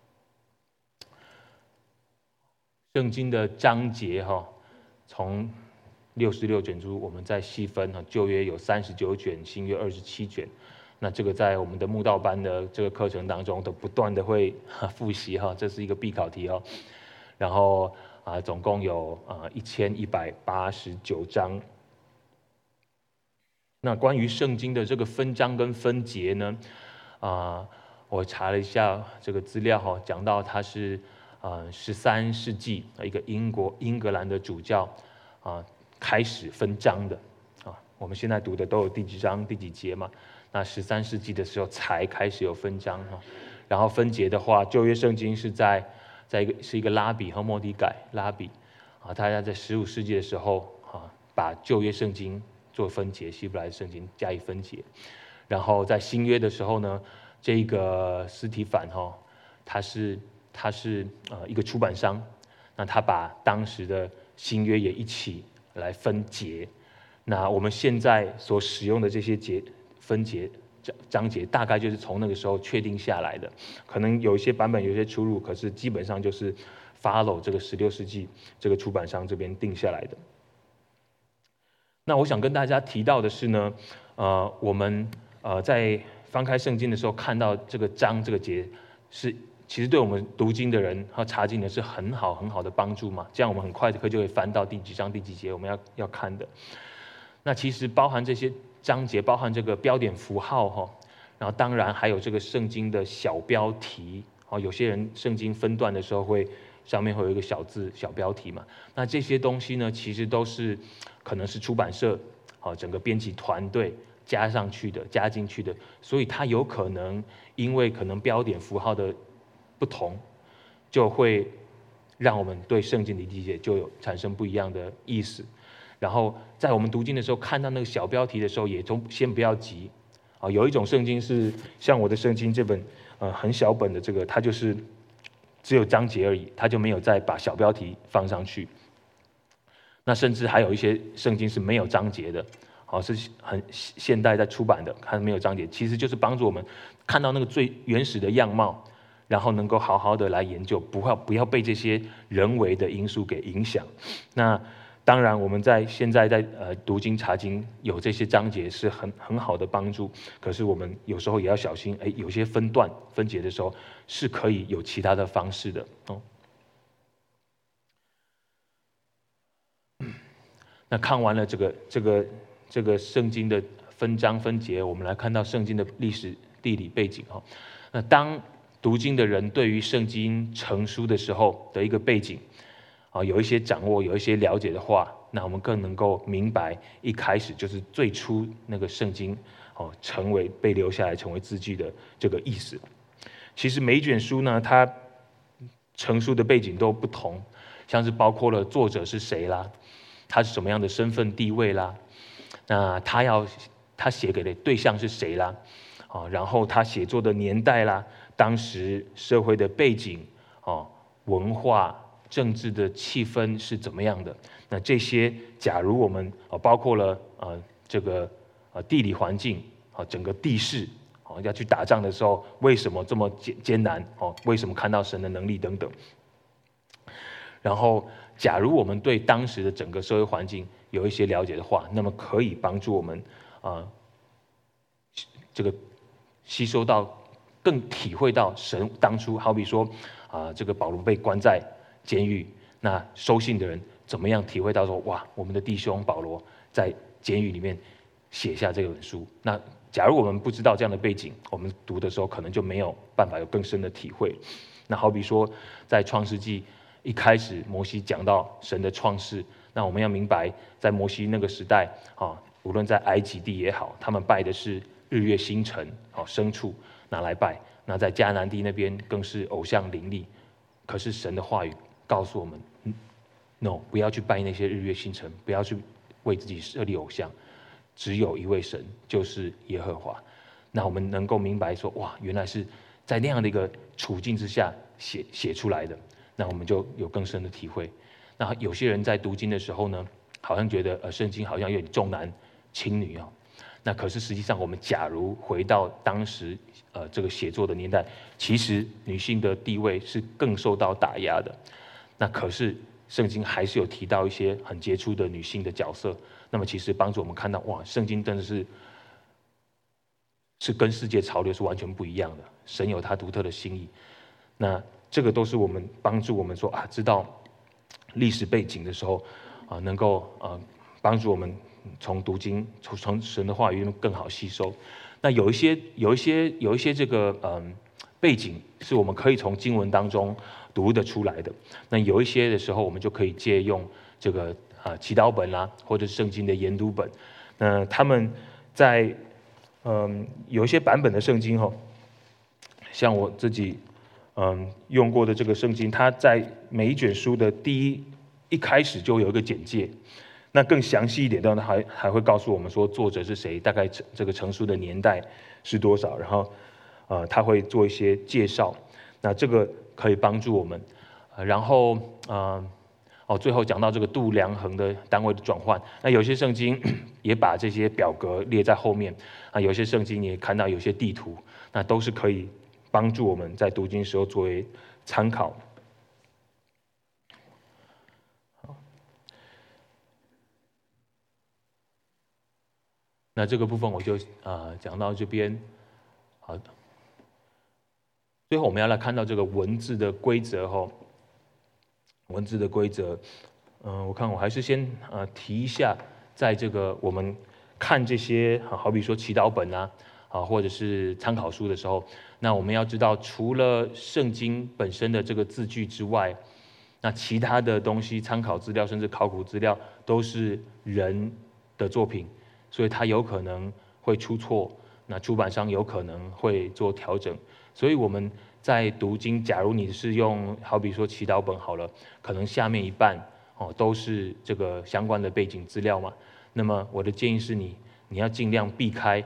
圣经的章节从66卷书，我们再细分旧约有39卷，新约27卷。那这个在我们的慕道班的这个课程当中都不断的会复习这是一个必考题然后总共有1189章。那关于圣经的这个分章跟分节呢，我查了一下这个资料讲到它是13世纪一个英格兰的主教开始分章的我们现在读的都有第几章第几节嘛，那13世纪的时候才开始有分章然后分节的话，旧约圣经是是一个拉比和末底改拉比大家在15世纪的时候把旧约圣经做分节，希伯来圣经加以分解。然后在新约的时候呢，这个司提反他是一个出版商，那他把当时的新约也一起来分节。那我们现在所使用的这些分节章节，大概就是从那个时候确定下来的，可能有一些版本有一些出入，可是基本上就是 follow 这个16世纪这个出版商这边定下来的。那我想跟大家提到的是呢，我们在翻开圣经的时候看到这个章这个节，其实对我们读经的人和查经的是很好的帮助嘛。这样我们很快就会翻到第几章第几节我们要看的。那其实包含这些章节，包含这个标点符号然后当然还有这个圣经的小标题有些人圣经分段的时候上面会有一个小字小标题嘛。那这些东西呢，其实都是可能是出版社整个编辑团队加进去的，所以它有可能因为可能标点符号的不同，就会让我们对圣经的理解就产生不一样的意思。然后在我们读经的时候看到那个小标题的时候，也先不要急有一种圣经是像我的圣经这本很小本的这个，它就是只有章节而已，它就没有再把小标题放上去。那甚至还有一些圣经是没有章节的是很现代在出版的，看没有章节，其实就是帮助我们看到那个最原始的样貌，然后能够好好的来研究，不要被这些人为的因素给影响。那当然我们现在在读经查经有这些章节是很好的帮助，可是我们有时候也要小心有些分段分节的时候是可以有其他的方式的那看完了这个圣经的分章分节，我们来看到圣经的历史地理背景哈。那当读经的人对于圣经成书的时候的一个背景啊，有一些掌握，有一些了解的话，那我们更能够明白一开始就是最初那个圣经哦，成为被留下来成为字句的这个意思。其实每一卷书呢，它成书的背景都不同，像是包括了作者是谁啦，他是什么样的身份地位啦，那他写给的对象是谁啦，啊，然后他写作的年代啦，当时社会的背景，哦，文化、政治的气氛是怎么样的？那这些，假如我们包括了这个地理环境啊，整个地势。要去打仗的时候，为什么这么艰难？为什么看到神的能力等等？然后，假如我们对当时的整个社会环境有一些了解的话，那么可以帮助我们这个吸收到、更体会到神当初，好比说这个保罗被关在监狱，那收信的人怎么样体会到说，哇，我们的弟兄保罗在监狱里面写下这本书，那。假如我们不知道这样的背景，我们读的时候可能就没有办法有更深的体会。那好比说，在创世纪一开始，摩西讲到神的创世，那我们要明白，在摩西那个时代啊，无论在埃及地也好，他们拜的是日月星辰，牲畜拿来拜；那在迦南地那边更是偶像林立。可是神的话语告诉我们 ，no， 不要去拜那些日月星辰，不要去为自己设立偶像。只有一位神，就是耶和华。那我们能够明白说，哇，原来是在那样的一个处境之下写出来的，那我们就有更深的体会。那有些人在读经的时候呢，好像觉得圣经好像有点重男轻女啊。那可是实际上，我们假如回到当时这个写作的年代，其实女性的地位是更受到打压的。那可是圣经还是有提到一些很杰出的女性的角色。那么其实帮助我们看到，哇，圣经真的是跟世界潮流是完全不一样的。神有他独特的心意，那这个都是我们帮助我们说知道历史背景的时候能够帮助我们从读经从神的话语更好吸收。那有一些这个背景是我们可以从经文当中读得出来的。那有一些的时候，我们就可以借用这个。祈祷本啦，或者是圣经的研读本，那他们在有一些版本的圣经像我自己用过的这个圣经，它在每一卷书的一开始就有一个简介，那更详细一点的还会告诉我们说作者是谁，大概这个成书的年代是多少，然后他会做一些介绍，那这个可以帮助我们，然后最后讲到这个度量衡的单位的转换，那有些圣经也把这些表格列在后面，有些圣经也看到有些地图，那都是可以帮助我们在读经时候作为参考。那这个部分我就讲到这边，好，最后我们要来看到这个文字的规则文字的规则，我看我还是先提一下，在这个我们看这些好比说祈祷本或者是参考书的时候，那我们要知道，除了圣经本身的这个字句之外，那其他的东西，参考资料甚至考古资料都是人的作品，所以它有可能会出错，那出版商有可能会做调整，所以我们在读经，假如你是用好比说祈祷本好了，可能下面一半都是这个相关的背景资料嘛。那么我的建议是你要尽量避开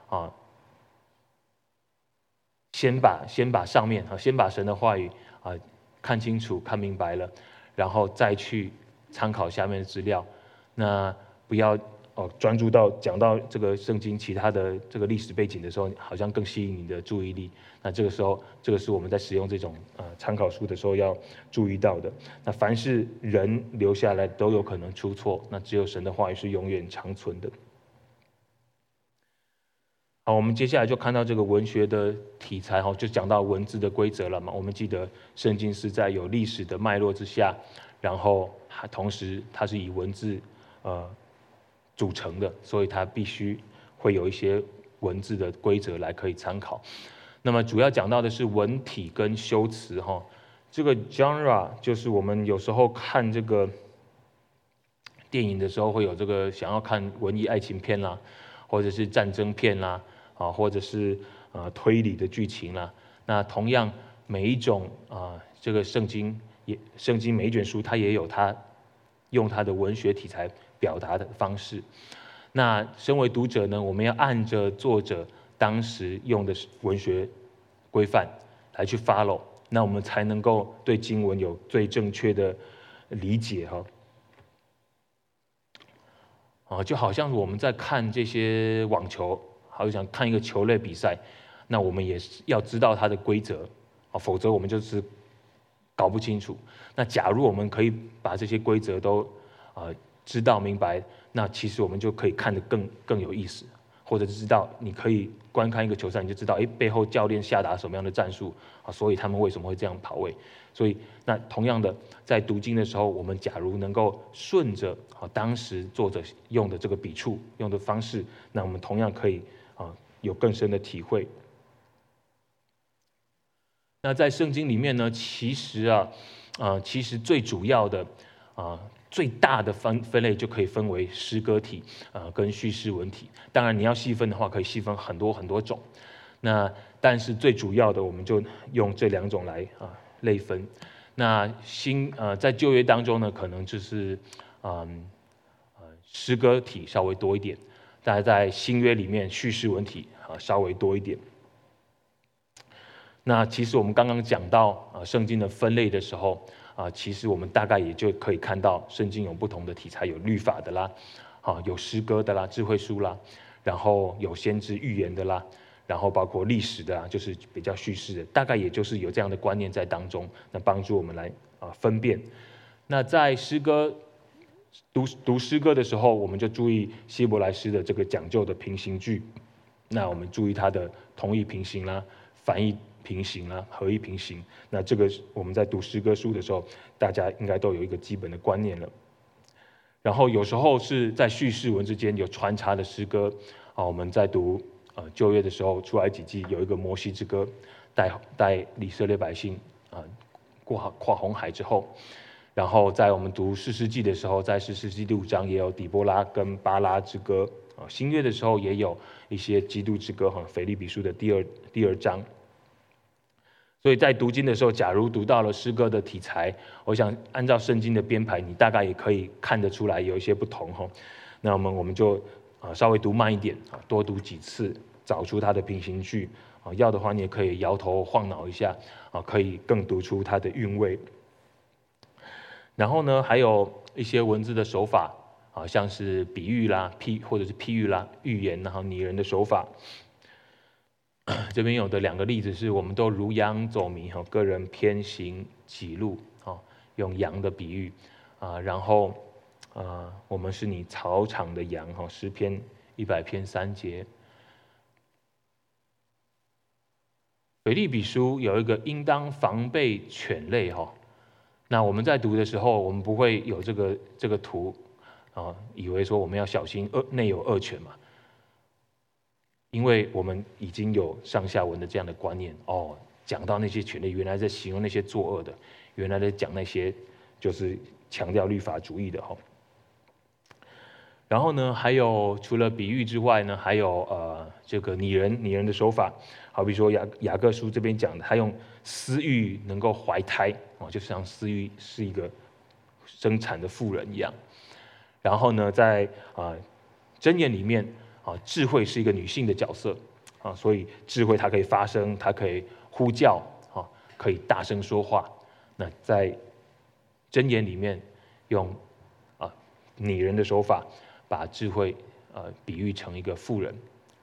先把上面先把神的话语看清楚看明白了，然后再去参考下面的资料。那不要专注到讲到这个圣经其他的这个历史背景的时候，好像更吸引你的注意力。那这个时候，这个是我们在使用这种参考书的时候要注意到的。那凡是人留下来都有可能出错，那只有神的话语是永远长存的。好，我们接下来就看到这个文学的题材就讲到文字的规则了嘛。我们记得圣经是在有历史的脉络之下，然后同时它是以文字组成的，所以它必须会有一些文字的规则来可以参考。那么主要讲到的是文体跟修辞哈。这个 genre 就是我们有时候看这个电影的时候会有这个想要看文艺爱情片啦，或者是战争片啦，或者是推理的剧情啦。那同样每一种这个圣经每一卷书它也有它用它的文学题材表达的方式。那身为读者呢，我们要按着作者当时用的文学规范来去 follow， 那我们才能够对经文有最正确的理解就好像我们在看这些网球，好像看一个球类比赛，那我们也是要知道它的规则否则我们就是搞不清楚。那假如我们可以把这些规则都知道明白，那其实我们就可以看得更有意思，或者知道你可以观看一个球赛，你就知道背后教练下达什么样的战术所以他们为什么会这样跑位。所以那同样的，在读经的时候，我们假如能够顺着当时作者用的这个笔触用的方式，那我们同样可以有更深的体会。那在圣经里面呢，其实最主要的最大的分类就可以分为诗歌体跟叙事文体。当然你要细分的话，可以细分很多很多种。那但是最主要的，我们就用这2种来类分。那在旧约当中呢，可能就是诗歌体稍微多一点，但在新约里面叙事文体稍微多一点。那其实我们刚刚讲到圣经的分类的时候其实我们大概也就可以看到圣经有不同的题材，有律法的啦，有诗歌的啦，智慧书啦，然后有先知预言的啦，然后包括历史的啊，就是比较叙事的，大概也就是有这样的观念在当中，那帮助我们来分辨。那在诗歌读诗歌的时候，我们就注意希伯来诗的这个讲究的平行句，那我们注意它的同义平行啦，反义平行啦，合义平行。那这个我们在读诗歌书的时候，大家应该都有一个基本的观念了。然后有时候是在叙事文之间有穿插的诗歌我们在读旧约的时候，出埃及记有一个摩西之歌，带以色列百姓跨红海之后。然后在我们读士师记的时候，在士师记6章也有底波拉跟巴拉之歌新约的时候也有一些基督之歌腓立比书的第二章。所以在读经的时候，假如读到了诗歌的题材，我想按照圣经的编排，你大概也可以看得出来有一些不同那我们就稍微读慢一点多读几次，找出它的平行句要的话你也可以摇头晃脑一下可以更读出它的韵味。然后呢，还有一些文字的手法像是比喻啦、或者是譬喻啦、寓言然后拟人的手法。这边有的2个例子是，我们都如羊走迷个人偏行己路用羊的比喻然后我们是你草场的羊诗篇100篇3节。腓立比书有一个应当防备犬类那我们在读的时候，我们不会有这个图以为说我们要小心内有恶犬嘛，因为我们已经有上下文的这样的观念讲到那些犬类，原来在形容那些作恶的，原来在讲那些就是强调律法主义的然后呢，还有除了比喻之外呢，还有这个拟人的手法，好比说雅各书这边讲的，他用私欲能够怀胎就像私欲是一个生产的妇人一样。然后呢，在箴言里面智慧是一个女性的角色所以智慧它可以发声，它可以呼叫可以大声说话。那在箴言里面用拟人的手法，把智慧比喻成一个妇人。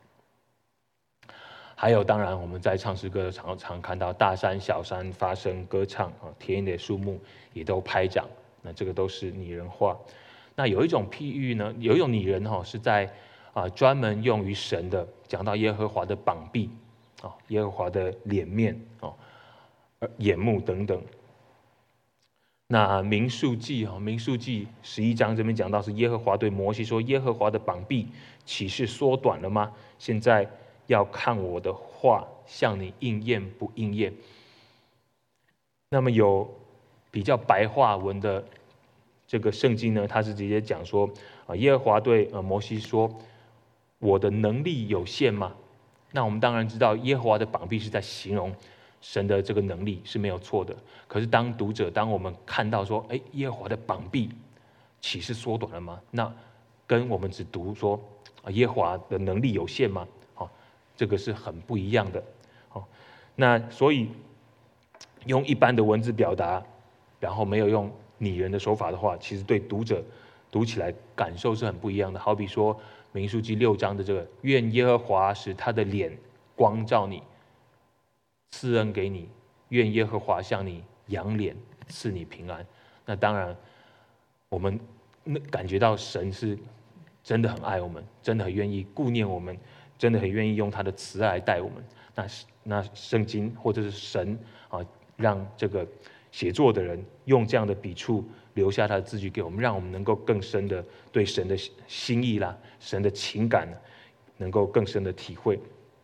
还有当然我们在唱诗歌常看到大山小山发声歌唱田野的树木也都拍掌，那这个都是拟人化。那有一种譬喻呢，有一种拟人是在专门用于神的，讲到耶和华的膀臂耶和华的脸面眼目等等。 那民数记民数记11章这边讲到是耶和华对摩西说：“耶和华的膀臂岂是缩短了吗？现在要看我的话向你应验不应验。”那么有比较白话文的这个圣经呢，它是直接讲说耶和华对摩西说：“我的能力有限吗？”那我们当然知道耶和华的膀臂是在形容神的这个能力是没有错的。可是当我们看到说，耶和华的膀臂岂是缩短了吗？那跟我们只读说耶和华的能力有限吗？这个是很不一样的。那所以用一般的文字表达，然后没有用拟人的手法的话，其实对读者读起来感受是很不一样的。好比说民数记6章的这个“愿耶和华使他的脸光照你，赐恩给你；愿耶和华向你扬脸，赐你平安。”那当然，我们感觉到神是真的很爱我们，真的很愿意顾念我们，真的很愿意用他的慈爱来待我们。那圣经或者是神让这个写作的人用这样的笔触留下他的字句给我们，让我们能够更深的对神的心意啦、神的情感能够更深的体会。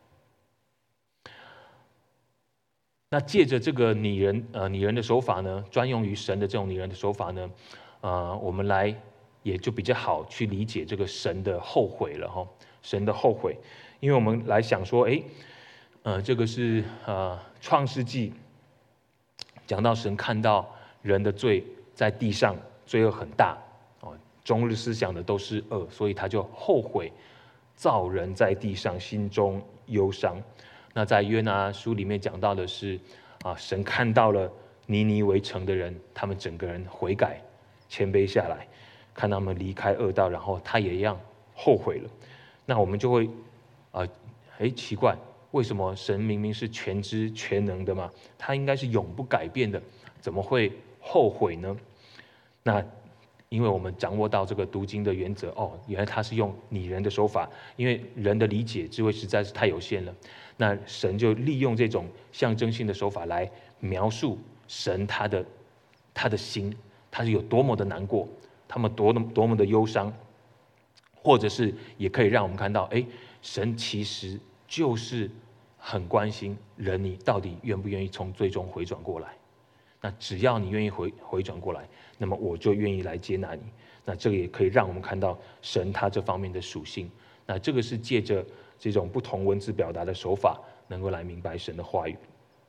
那借着这个拟人的手法呢，专用于神的这种拟人的手法呢，我们来也就比较好去理解这个神的后悔了哈。神的后悔，因为我们来想说，这个是创世纪讲到神看到人的罪在地上罪恶很大终日思想的都是恶，所以他就后悔造人在地上，心中忧伤。那在约拿书里面讲到的是神看到了尼尼微城的人，他们整个人悔改谦卑下来，看他们离开恶道，然后他也一样后悔了。那我们就会奇怪，为什么神明明是全知全能的嘛，他应该是永不改变的，怎么会后悔呢？那因为我们掌握到这个读经的原则原来他是用拟人的手法，因为人的理解智慧实在是太有限了。那神就利用这种象征性的手法来描述神他的心，他是有多么的难过，他们多么的忧伤，或者是也可以让我们看到，神其实就是很关心人，你到底愿不愿意从最终回转过来？那只要你愿意回转过来，那么我就愿意来接纳你。那这个也可以让我们看到神他这方面的属性。那这个是借着这种不同文字表达的手法，能够来明白神的话语。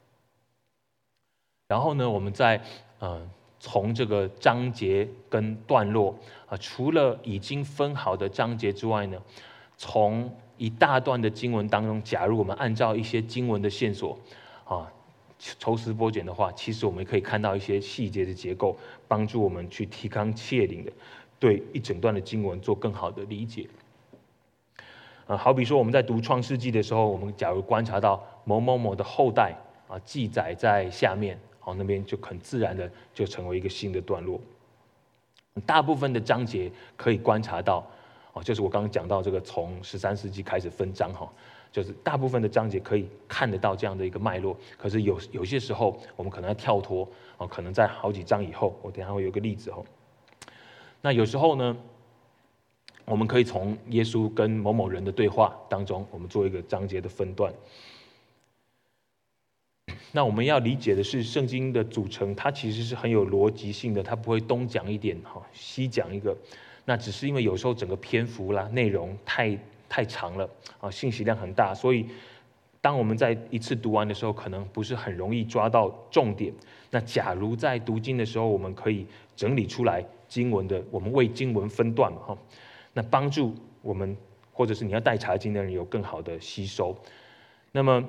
然后呢，我们再从这个章节跟段落除了已经分好的章节之外呢，从一大段的经文当中，假如我们按照一些经文的线索抽丝剥茧的话，其实我们可以看到一些细节的结构，帮助我们去提纲挈领的对一整段的经文做更好的理解。好比说我们在读创世纪的时候，我们假如观察到某某某的后代记载在下面，那边就很自然的就成为一个新的段落。大部分的章节可以观察到就是我刚刚讲到这个从13世纪开始分章就是大部分的章节可以看得到这样的一个脉络。可是有些时候我们可能要跳脱可能在好几章以后，我等一下会有个例子那有时候呢，我们可以从耶稣跟某某人的对话当中，我们做一个章节的分段。那我们要理解的是，圣经的组成它其实是很有逻辑性的，它不会东讲一点西讲一个。那只是因为有时候整个篇幅啦内容太长了信息量很大，所以当我们在一次读完的时候，可能不是很容易抓到重点。那假如在读经的时候，我们可以整理出来经文的，我们为经文分段那帮助我们，或者是你要带查经的人有更好的吸收。那么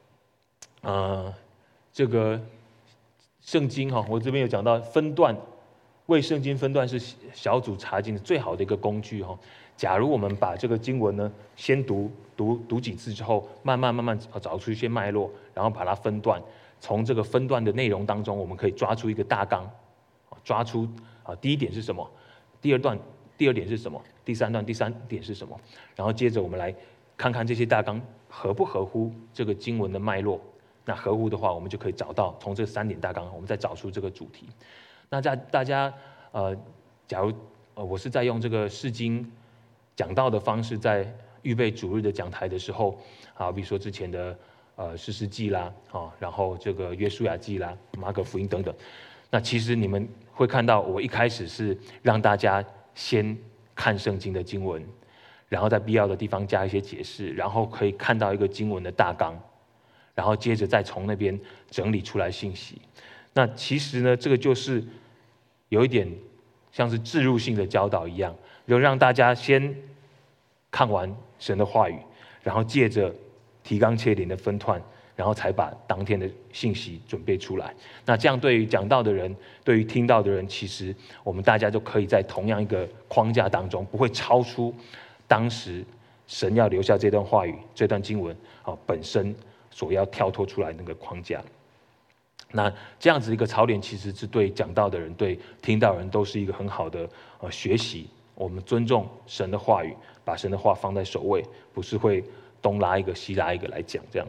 这个圣经我这边有讲到分段，为圣经分段是小组查经的最好的一个工具假如我们把这个经文呢，先读几次之后，慢慢找出一些脉络，然后把它分段，从这个分段的内容当中，我们可以抓出一个大纲，抓出第一点是什么，第二点是什么，第三点是什么，然后接着我们来看看这些大纲合不合乎这个经文的脉络。那合乎的话，我们就可以找到从这3点大纲，我们再找出这个主题。 那大家假如我是在用这个释经讲道的方式，在预备主日的讲台的时候，好比说之前的士师记啦，然后这个约书亚记啦、马可福音等等，那其实你们会看到，我一开始是让大家先看圣经的经文，然后在必要的地方加一些解释，然后可以看到一个经文的大纲，然后接着再从那边整理出来信息。那其实呢，这个就是有一点像是置入性的教导一样，就让大家先看完神的话语，然后借着提纲挈领的分段，然后才把当天的信息准备出来。那这样对于讲道的人，对于听到的人，其实我们大家就可以在同样一个框架当中，不会超出当时神要留下这段话语、这段经文本身所要跳脱出来那个框架。那这样子一个操练，其实是对讲道的人、对听到的人都是一个很好的学习。我们尊重神的话语，把神的话放在首位，不是会东拉一个西拉一个来讲这样。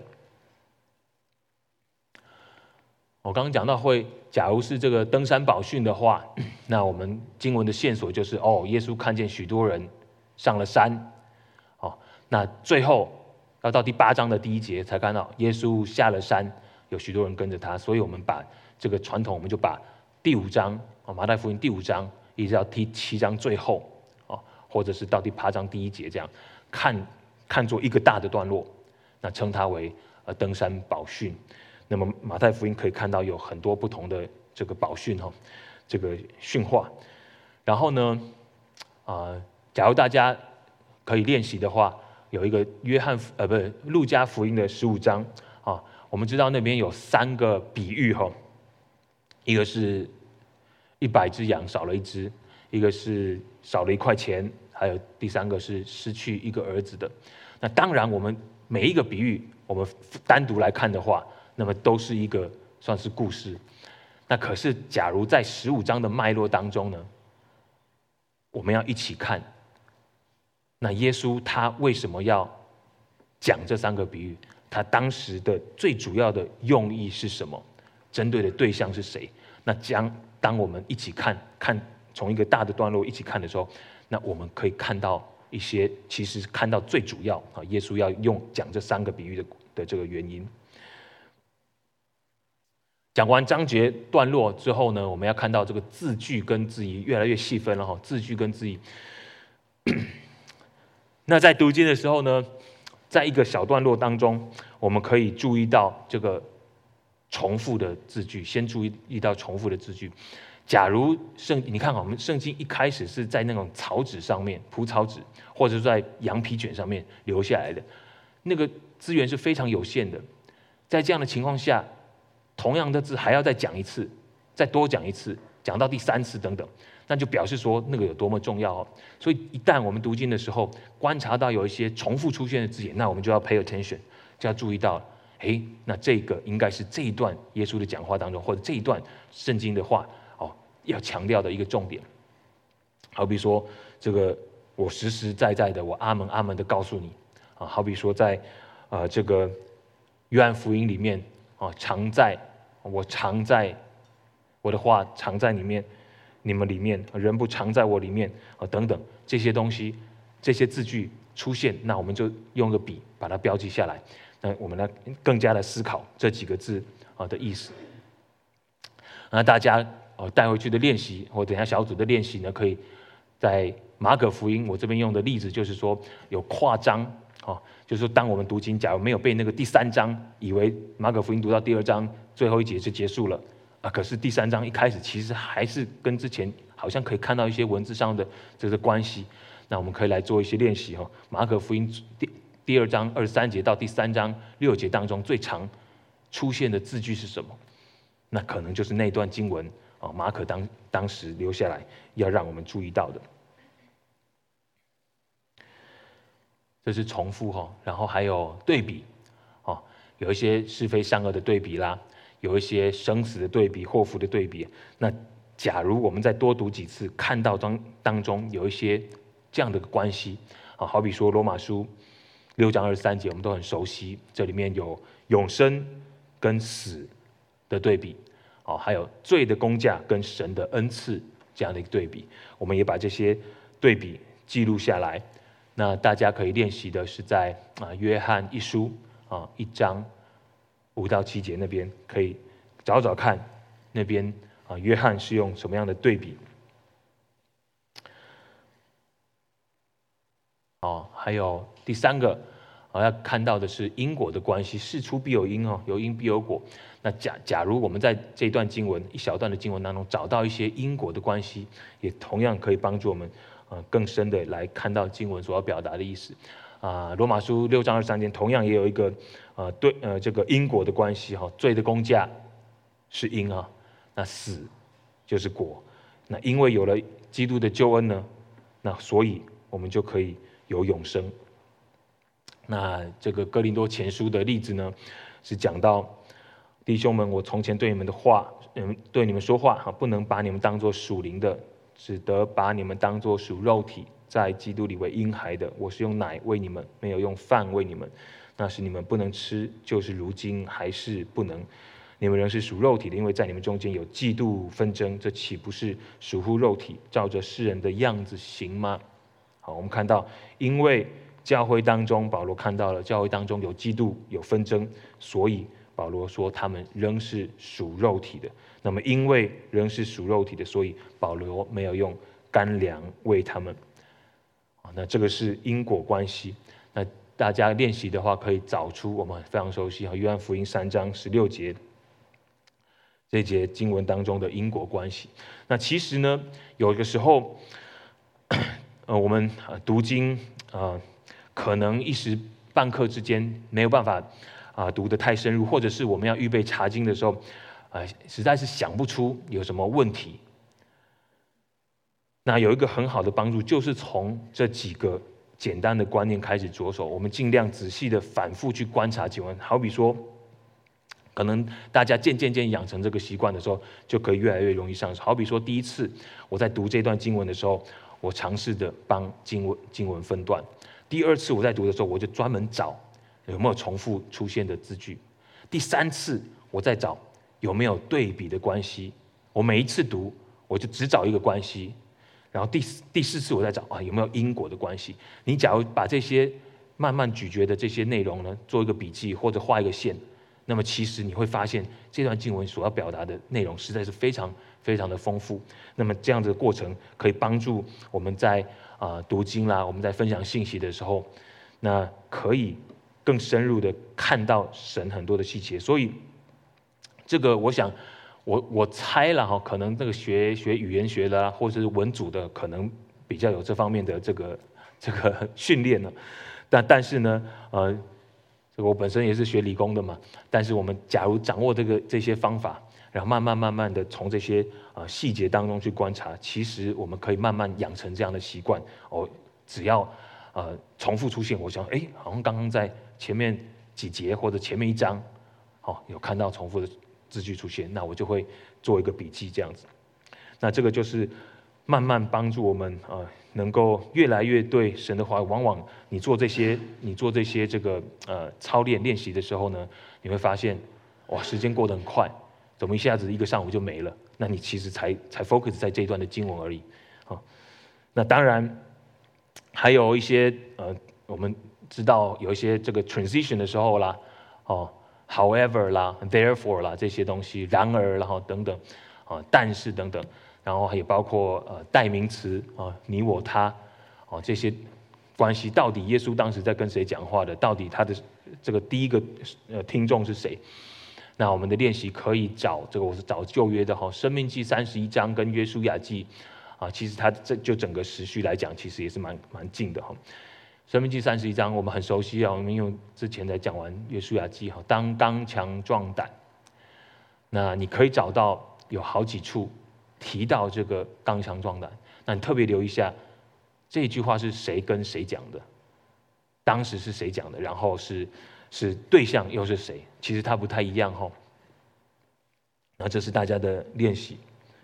我刚刚讲到假如是这个登山宝训的话，那我们经文的线索就是耶稣看见许多人上了山，那最后要到第8章的第1节才看到耶稣下了山，有许多人跟着他，所以我们把这个传统，我们就把第5章马太福音第5章一直到第7章最后或者是到第8章第1节这样看作一个大的段落，那称它为登山宝训。那么马太福音可以看到有很多不同的这个宝训这个训话。然后呢假如大家可以练习的话，有一个路加福音的15章我们知道那边有3个比喻一个是100只羊少了1只，一个是少了1块钱，还有第3个是失去1个儿子的。那当然我们每一个比喻我们单独来看的话，那么都是一个算是故事。那可是假如在15章的脉络当中呢，我们要一起看，那耶稣他为什么要讲这3个比喻？他当时的最主要的用意是什么？针对的对象是谁？那当我们一起看从一个大的段落一起看的时候，那我们可以看到一些，其实看到最主要耶稣要讲这3个比喻的这个原因。讲完章节段落之后呢，我们要看到这个字句跟字义越来越细分了字句跟字义。那在读经的时候呢，在一个小段落当中，我们可以注意到这个重复的字句，先注意到重复的字句。假如你看我们圣经一开始是在那种草纸上面铺草纸，或者是在羊皮卷上面留下来的，那个资源是非常有限的。在这样的情况下，同样的字还要再讲一次，再多讲一次，讲到第3次等等，那就表示说那个有多么重要所以一旦我们读经的时候观察到有一些重复出现的字眼，那我们就要 pay attention， 就要注意到那这个应该是这一段耶稣的讲话当中，或者这一段圣经的话要强调的一个重点。好比说这个我实实在在的，我阿门阿门的告诉你好比说在这个约翰福音里面我的话常在你们里面，人不常在我里面等等这些东西，这些字句出现，那我们就用个笔把它标记下来。那我们来更加的思考这几个字的意思。那大家带回去的练习，或等一下小组的练习呢，可以在马可福音，我这边用的例子就是说有跨章就是说当我们读经，假如没有背那个第3章，以为马可福音读到第2章最后一节就结束了可是第3章一开始其实还是跟之前好像可以看到一些文字上的这个关系。那我们可以来做一些练习马可福音第2章23节到第3章6节当中最常出现的字句是什么？那可能就是那段经文马可当时留下来要让我们注意到的。这是重复然后还有对比有一些是非善恶的对比啦，有一些生死的对比、祸福的对比。那假如我们再多读几次，看到当中有一些这样的关系好比说罗马书6章23节，我们都很熟悉，这里面有永生跟死的对比好，还有罪的工价跟神的恩赐这样的一个对比，我们也把这些对比记录下来。那大家可以练习的是在约翰一书1章5到7节那边，可以找找看那边约翰是用什么样的对比。还有第3个要看到的是因果的关系，事出必有因有因必有果。那假如我们在这段经文一小段的经文当中找到一些因果的关系，也同样可以帮助我们更深的来看到经文所要表达的意思。罗马书6章23节同样也有一个这个因果的关系罪的工价是因那死就是果。那因为有了基督的救恩呢，那所以我们就可以有永生。那这个哥林多前书的例子呢，是讲到弟兄们，我从前对你们的话，对你们说话不能把你们当作属灵的，只得把你们当作属肉体，在基督里为婴孩的。我是用奶喂你们，没有用饭喂你们，那是你们不能吃，就是如今还是不能。你们仍是属肉体的，因为在你们中间有嫉妒纷争，这岂不是属乎肉体，照着世人的样子行吗？好，我们看到，因为教会当中，保罗看到了教会当中有嫉妒有纷争，所以保罗说他们仍是属肉体的。那么因为仍是属肉体的，所以保罗没有用干粮喂他们。那这个是因果关系。那大家练习的话，可以找出我们非常熟悉约翰福音3章16节这节经文当中的因果关系。那其实呢，有的时候我们读经可能一时半刻之间没有办法读得太深入，或者是我们要预备查经的时候实在是想不出有什么问题。那有一个很好的帮助，就是从这几个简单的观念开始着手，我们尽量仔细的反复去观察经文。好比说，可能大家渐渐养成这个习惯的时候，就可以越来越容易上手。好比说，第一次我在读这段经文的时候，我尝试的帮经文分段；第2次我在读的时候，我就专门找有没有重复出现的字句；第3次我在找有没有对比的关系。我每一次读，我就只找一个关系。然后第4次我在找有没有因果的关系。你假如把这些慢慢咀嚼的这些内容呢，做一个笔记或者画一个线，那么其实你会发现这段经文所要表达的内容实在是非常非常的丰富。那么这样子的过程可以帮助我们在读经啦，我们在分享信息的时候，那可以更深入的看到神很多的细节。所以这个我想我猜了可能这个学语言学的或者是文组的，可能比较有这方面的这个训练呢。但是呢，这个我本身也是学理工的嘛。但是我们假如掌握这些方法，然后慢慢的从这些细节当中去观察，其实我们可以慢慢养成这样的习惯。只要重复出现，我想好像刚刚在前面几节或者前面1章，有看到重复的字句出现，那我就会做一个笔记这样子。那这个就是慢慢帮助我们能够越来越对神的话。往往你做这些这个操练练习的时候呢，你会发现时间过得很快，怎么一下子1个上午就没了？那你其实才 focus 在这一段的经文而已。那当然还有一些我们知道有一些这个 transition 的时候啦，however 啦 ，therefore 啦，这些东西，然而然后等等但是等等，然后也包括代名词你我他这些关系，到底耶稣当时在跟谁讲话的？到底他的这个第一个听众是谁？那我们的练习可以找我是找旧约的申命记31章跟约书亚记其实它就整个时序来讲，其实也是蛮近的申命记31章我们很熟悉我们因为之前才讲完约书亚记当刚强壮胆。那你可以找到有好几处提到这个刚强壮胆，那你特别留意一下这句话是谁跟谁讲的，当时是谁讲的，然后是对象又是谁，其实它不太一样那这是大家的练习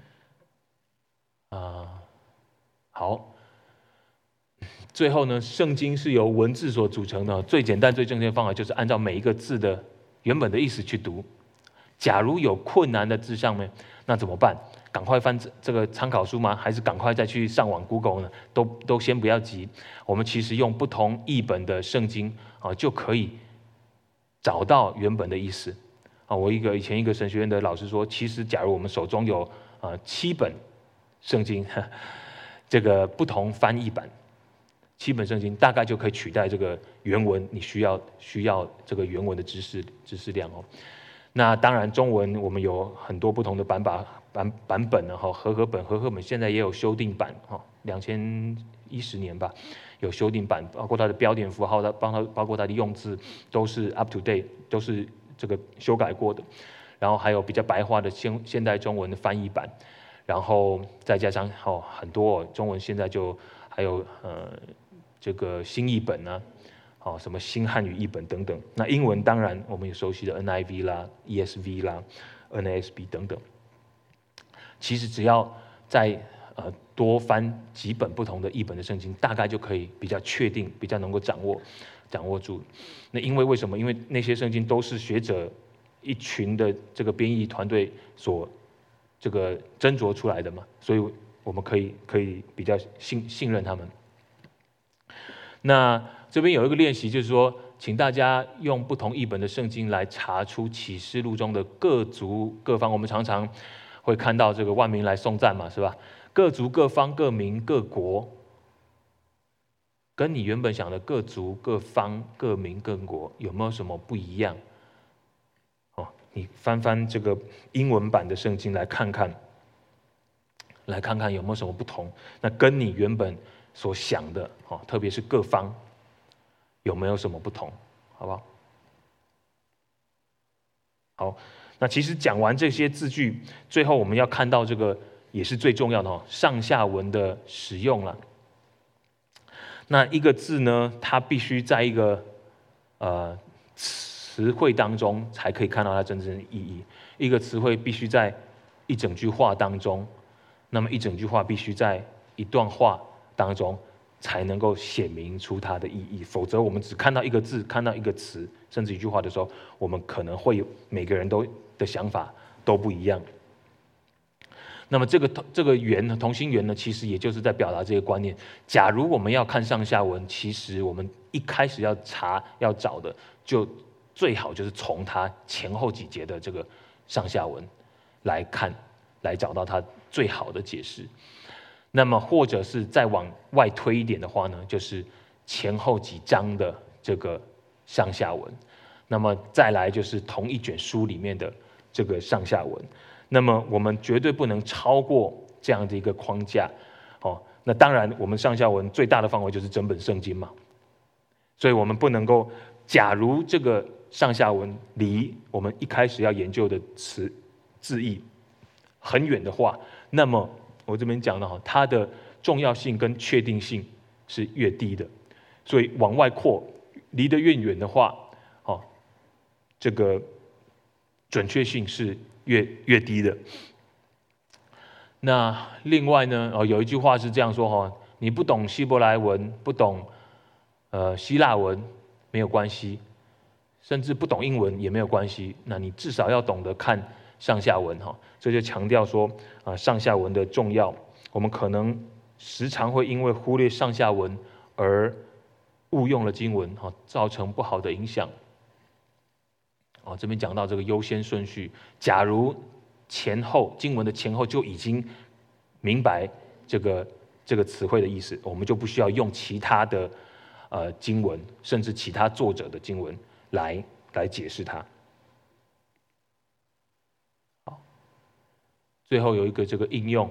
好。最后呢，圣经是由文字所组成的，最简单最正确的方法就是按照每一个字的原本的意思去读。 假如有困难的字上面，那怎么办？赶快翻这个参考书吗？还是赶快再去上网 Google 呢？都先不要急。我们其实用不同译本的圣经啊，就可以找到原本的意思啊。我以前一个神学院的老师说，其实假如我们手中有7本圣经，这个不同翻译版，7本圣经大概就可以取代这个原文你需要这个原文的知识量哦。那当然，中文我们有很多不同的版本呢，和合本现在也有修订版，2010年吧，有修订版，包括它的标点符号，包括它的用字都是 up to date， 都是这个修改过的。然后还有比较白话的现代中文的翻译版，然后再加上很多中文现在就还有这个新译本啊。什么新汉语译本等等，那英文当然我们有熟悉的 NIV 啦、ESV 啦、NASB 等等。其实只要再多翻几本不同的译本的圣经，大概就可以比较确定、比较能够掌握住。那因为什么？因为那些圣经都是学者一群的这个编译团队所这个斟酌出来的嘛，所以我们可以比较信任他们。那这边有一个练习，就是说，请大家用不同译本的圣经来查出启示录中的各族各方。我们常常会看到这个万民来颂赞嘛，是吧？各族各方各民各国，跟你原本想的各族各方各民各国有没有什么不一样？你翻翻这个英文版的圣经来看看有没有什么不同？那跟你原本所想的，特别是各方，有没有什么不同？好不好？好，那其实讲完这些字句，最后我们要看到这个也是最重要的上下文的使用了。那一个字呢，它必须在一个词汇当中才可以看到它真正的意义。一个词汇必须在一整句话当中，那么一整句话必须在一段话当中才能够显明出它的意义。否则我们只看到一个字、看到一个词，甚至一句话的时候，我们可能会有每个人的想法都不一样。那么这个圆同心圆呢，其实也就是在表达这个观念。假如我们要看上下文，其实我们一开始要找的，就最好就是从它前后几节的这个上下文来看，来找到它最好的解释。那么或者是再往外推一点的话呢，就是前后几章的这个上下文。那么再来就是同一卷书里面的这个上下文。那么我们绝对不能超过这样的一个框架。那当然我们上下文最大的范围就是整本圣经嘛。所以我们不能够，假如这个上下文离我们一开始要研究的字义很远的话，那么我这边讲的它的重要性跟确定性是越低的。所以往外扩，离得越远的话，这个准确性是越低的。那另外呢，有一句话是这样说你不懂希伯来文，不懂希腊文没有关系，甚至不懂英文也没有关系，那你至少要懂得看上下文这就强调说上下文的重要。我们可能时常会因为忽略上下文而误用了经文造成不好的影响。这边讲到这个优先顺序，假如经文的前后就已经明白这个词汇的意思，我们就不需要用其他的经文，甚至其他作者的经文来解释它。好，最后有一个这个应用。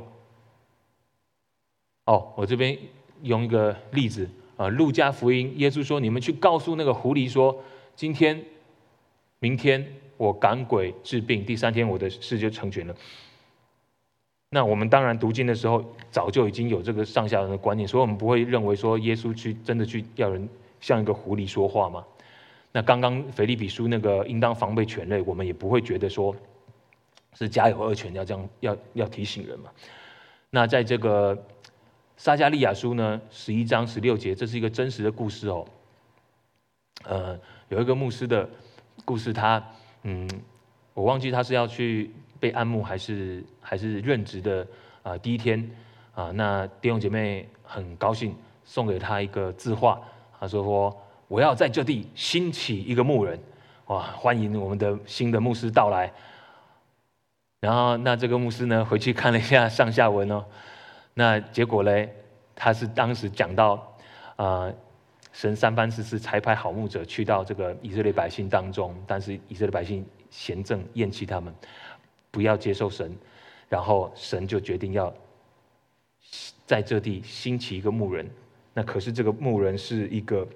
我这边用一个例子路加福音，耶稣说：“你们去告诉那个狐狸说，今天、明天我赶鬼治病，第3天我的事就成全了。”那我们当然读经的时候早就已经有这个上下文的观念，所以我们不会认为说耶稣真的去要人像一个狐狸说话嘛。那刚刚腓立比书那个应当防备犬类，我们也不会觉得说是家有恶犬要这样要提醒人嘛。那在这个撒迦利亚书呢11章16节，这是一个真实的故事有一个牧师的故事，他我忘记他是要去被按牧还是任职的第一天那弟兄姐妹很高兴送给他一个字画，他说我要在这地兴起一个牧人，哇，欢迎我们的新的牧师到来。然后那这个牧师呢回去看了一下上下文那结果呢，他是当时讲到神三番四次差派好牧者去到这个以色列百姓当中，但是以色列百姓嫌正厌弃他们，不要接受神，然后神就决定要在这地兴起一个牧人。那可是这个牧人是一个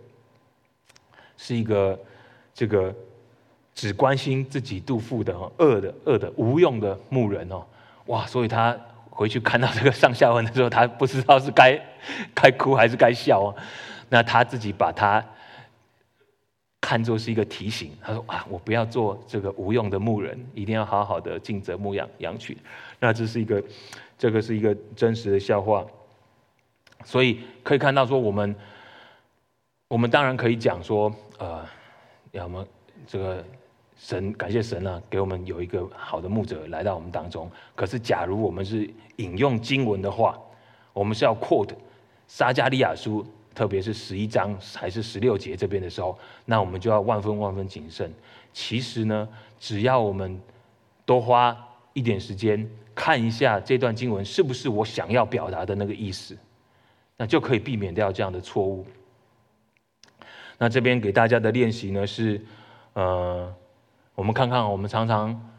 这个只关心自己肚腹的恶的无用的牧人哇！所以他回去看到这个上下文的时候，他不知道是该哭还是该笑那他自己把他看作是一个提醒，他说我不要做这个无用的牧人，一定要好好的尽责牧养羊群。那这个是一个真实的笑话。所以可以看到说，我们当然可以讲说要么这个神感谢神给我们有一个好的牧者来到我们当中。可是假如我们是引用经文的话，我们是要 quote 撒迦利亚书，特别是11章还是16节这边的时候，那我们就要万分谨慎。其实呢，只要我们多花一点时间看一下这段经文是不是我想要表达的那个意思，那就可以避免掉这样的错误。那这边给大家的练习呢是我们看看，我们常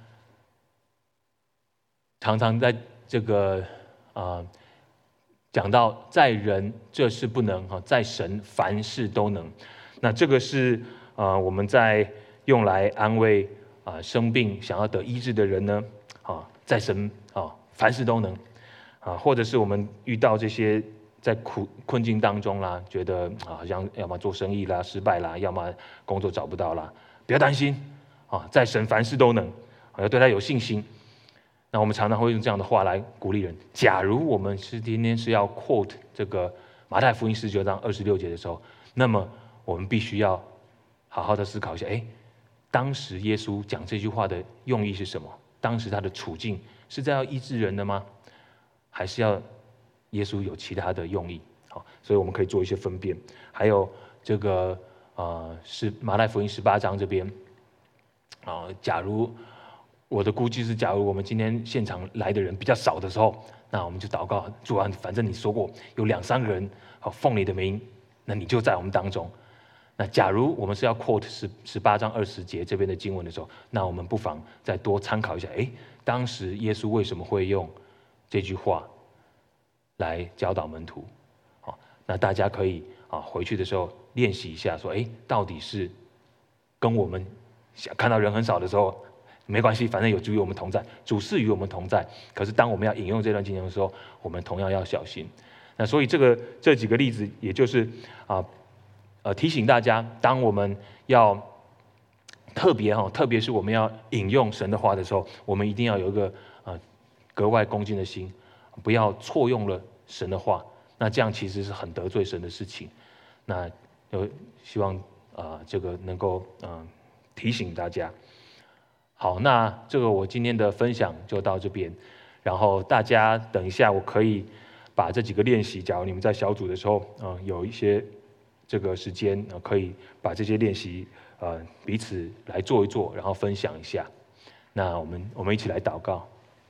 常在这个讲到在人这事不能在神凡事都能。那这个是我们在用来安慰生病想要得医治的人呢在神凡事都能或者是我们遇到这些在困境当中啦，觉得好像要么做生意啦失败啦，要么工作找不到啦，不要担心在神凡事都能，要对他有信心。那我们常常会用这样的话来鼓励人。假如我们今天是要 quote 这个马太福音19章26节的时候，那么我们必须要好好的思考一下，当时耶稣讲这句话的用意是什么？当时他的处境是在要医治人的吗？还是要耶稣有其他的用意？所以我们可以做一些分辨。还有这个是马太福音18章这边假如我的估计是，假如我们今天现场来的人比较少的时候，那我们就祷告，主啊，反正你说过有2、3个人奉你的名，那你就在我们当中。那假如我们是要 quote 18章20节这边的经文的时候，那我们不妨再多参考一下，当时耶稣为什么会用这句话来教导门徒？那大家可以回去的时候练习一下，说到底是跟我们看到人很少的时候没关系，反正有主与我们同在，主是与我们同在。可是当我们要引用这段经文的时候，我们同样要小心。那所以这几个例子，也就是提醒大家，当我们要特别是我们要引用神的话的时候，我们一定要有一个格外恭敬的心，不要错用了神的话。那这样其实是很得罪神的事情。那希望这个能够提醒大家。好，那这个我今天的分享就到这边。然后大家等一下，我可以把这几个练习，假如你们在小组的时候有一些这个时间可以把这些练习彼此来做一做，然后分享一下。那我们一起来祷告。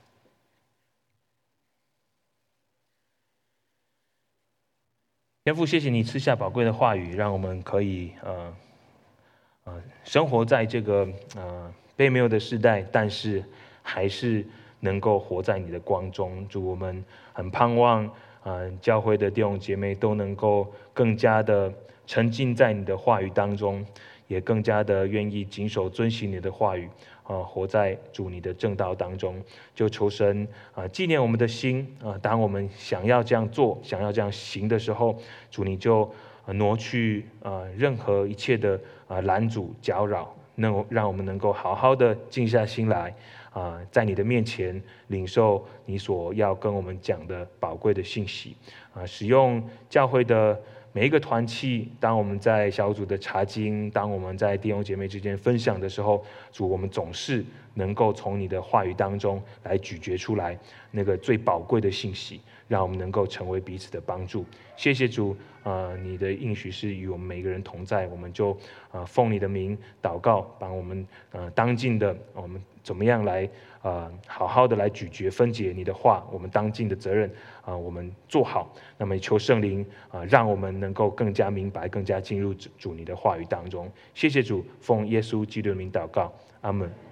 天父，谢谢你赐下宝贵的话语，让我们可以生活在这个卑微的时代，但是还是能够活在你的光中。主，我们很盼望教会的弟兄姐妹都能够更加的沉浸在你的话语当中，也更加的愿意谨守遵行你的话语活在主你的正道当中。就求神纪念我们的心当我们想要这样做，想要这样行的时候，主你就挪去任何一切的拦阻搅扰，让我们能够好好的静下心来在你的面前领受你所要跟我们讲的宝贵的信息使用教会的每一个团契，当我们在小组的查经，当我们在弟兄姐妹之间分享的时候，主，我们总是能够从你的话语当中来咀嚼出来那个最宝贵的信息，让我们能够成为彼此的帮助。谢谢主，你的应许是与我们每个人同在，我们就奉你的名祷告，帮我们当尽的，我们怎么样来好好的来咀嚼分解你的话，我们当尽的责任我们做好。那么求圣灵让我们能够更加明白，更加进入主你的话语当中。谢谢主，奉耶稣基督的名祷告，阿门。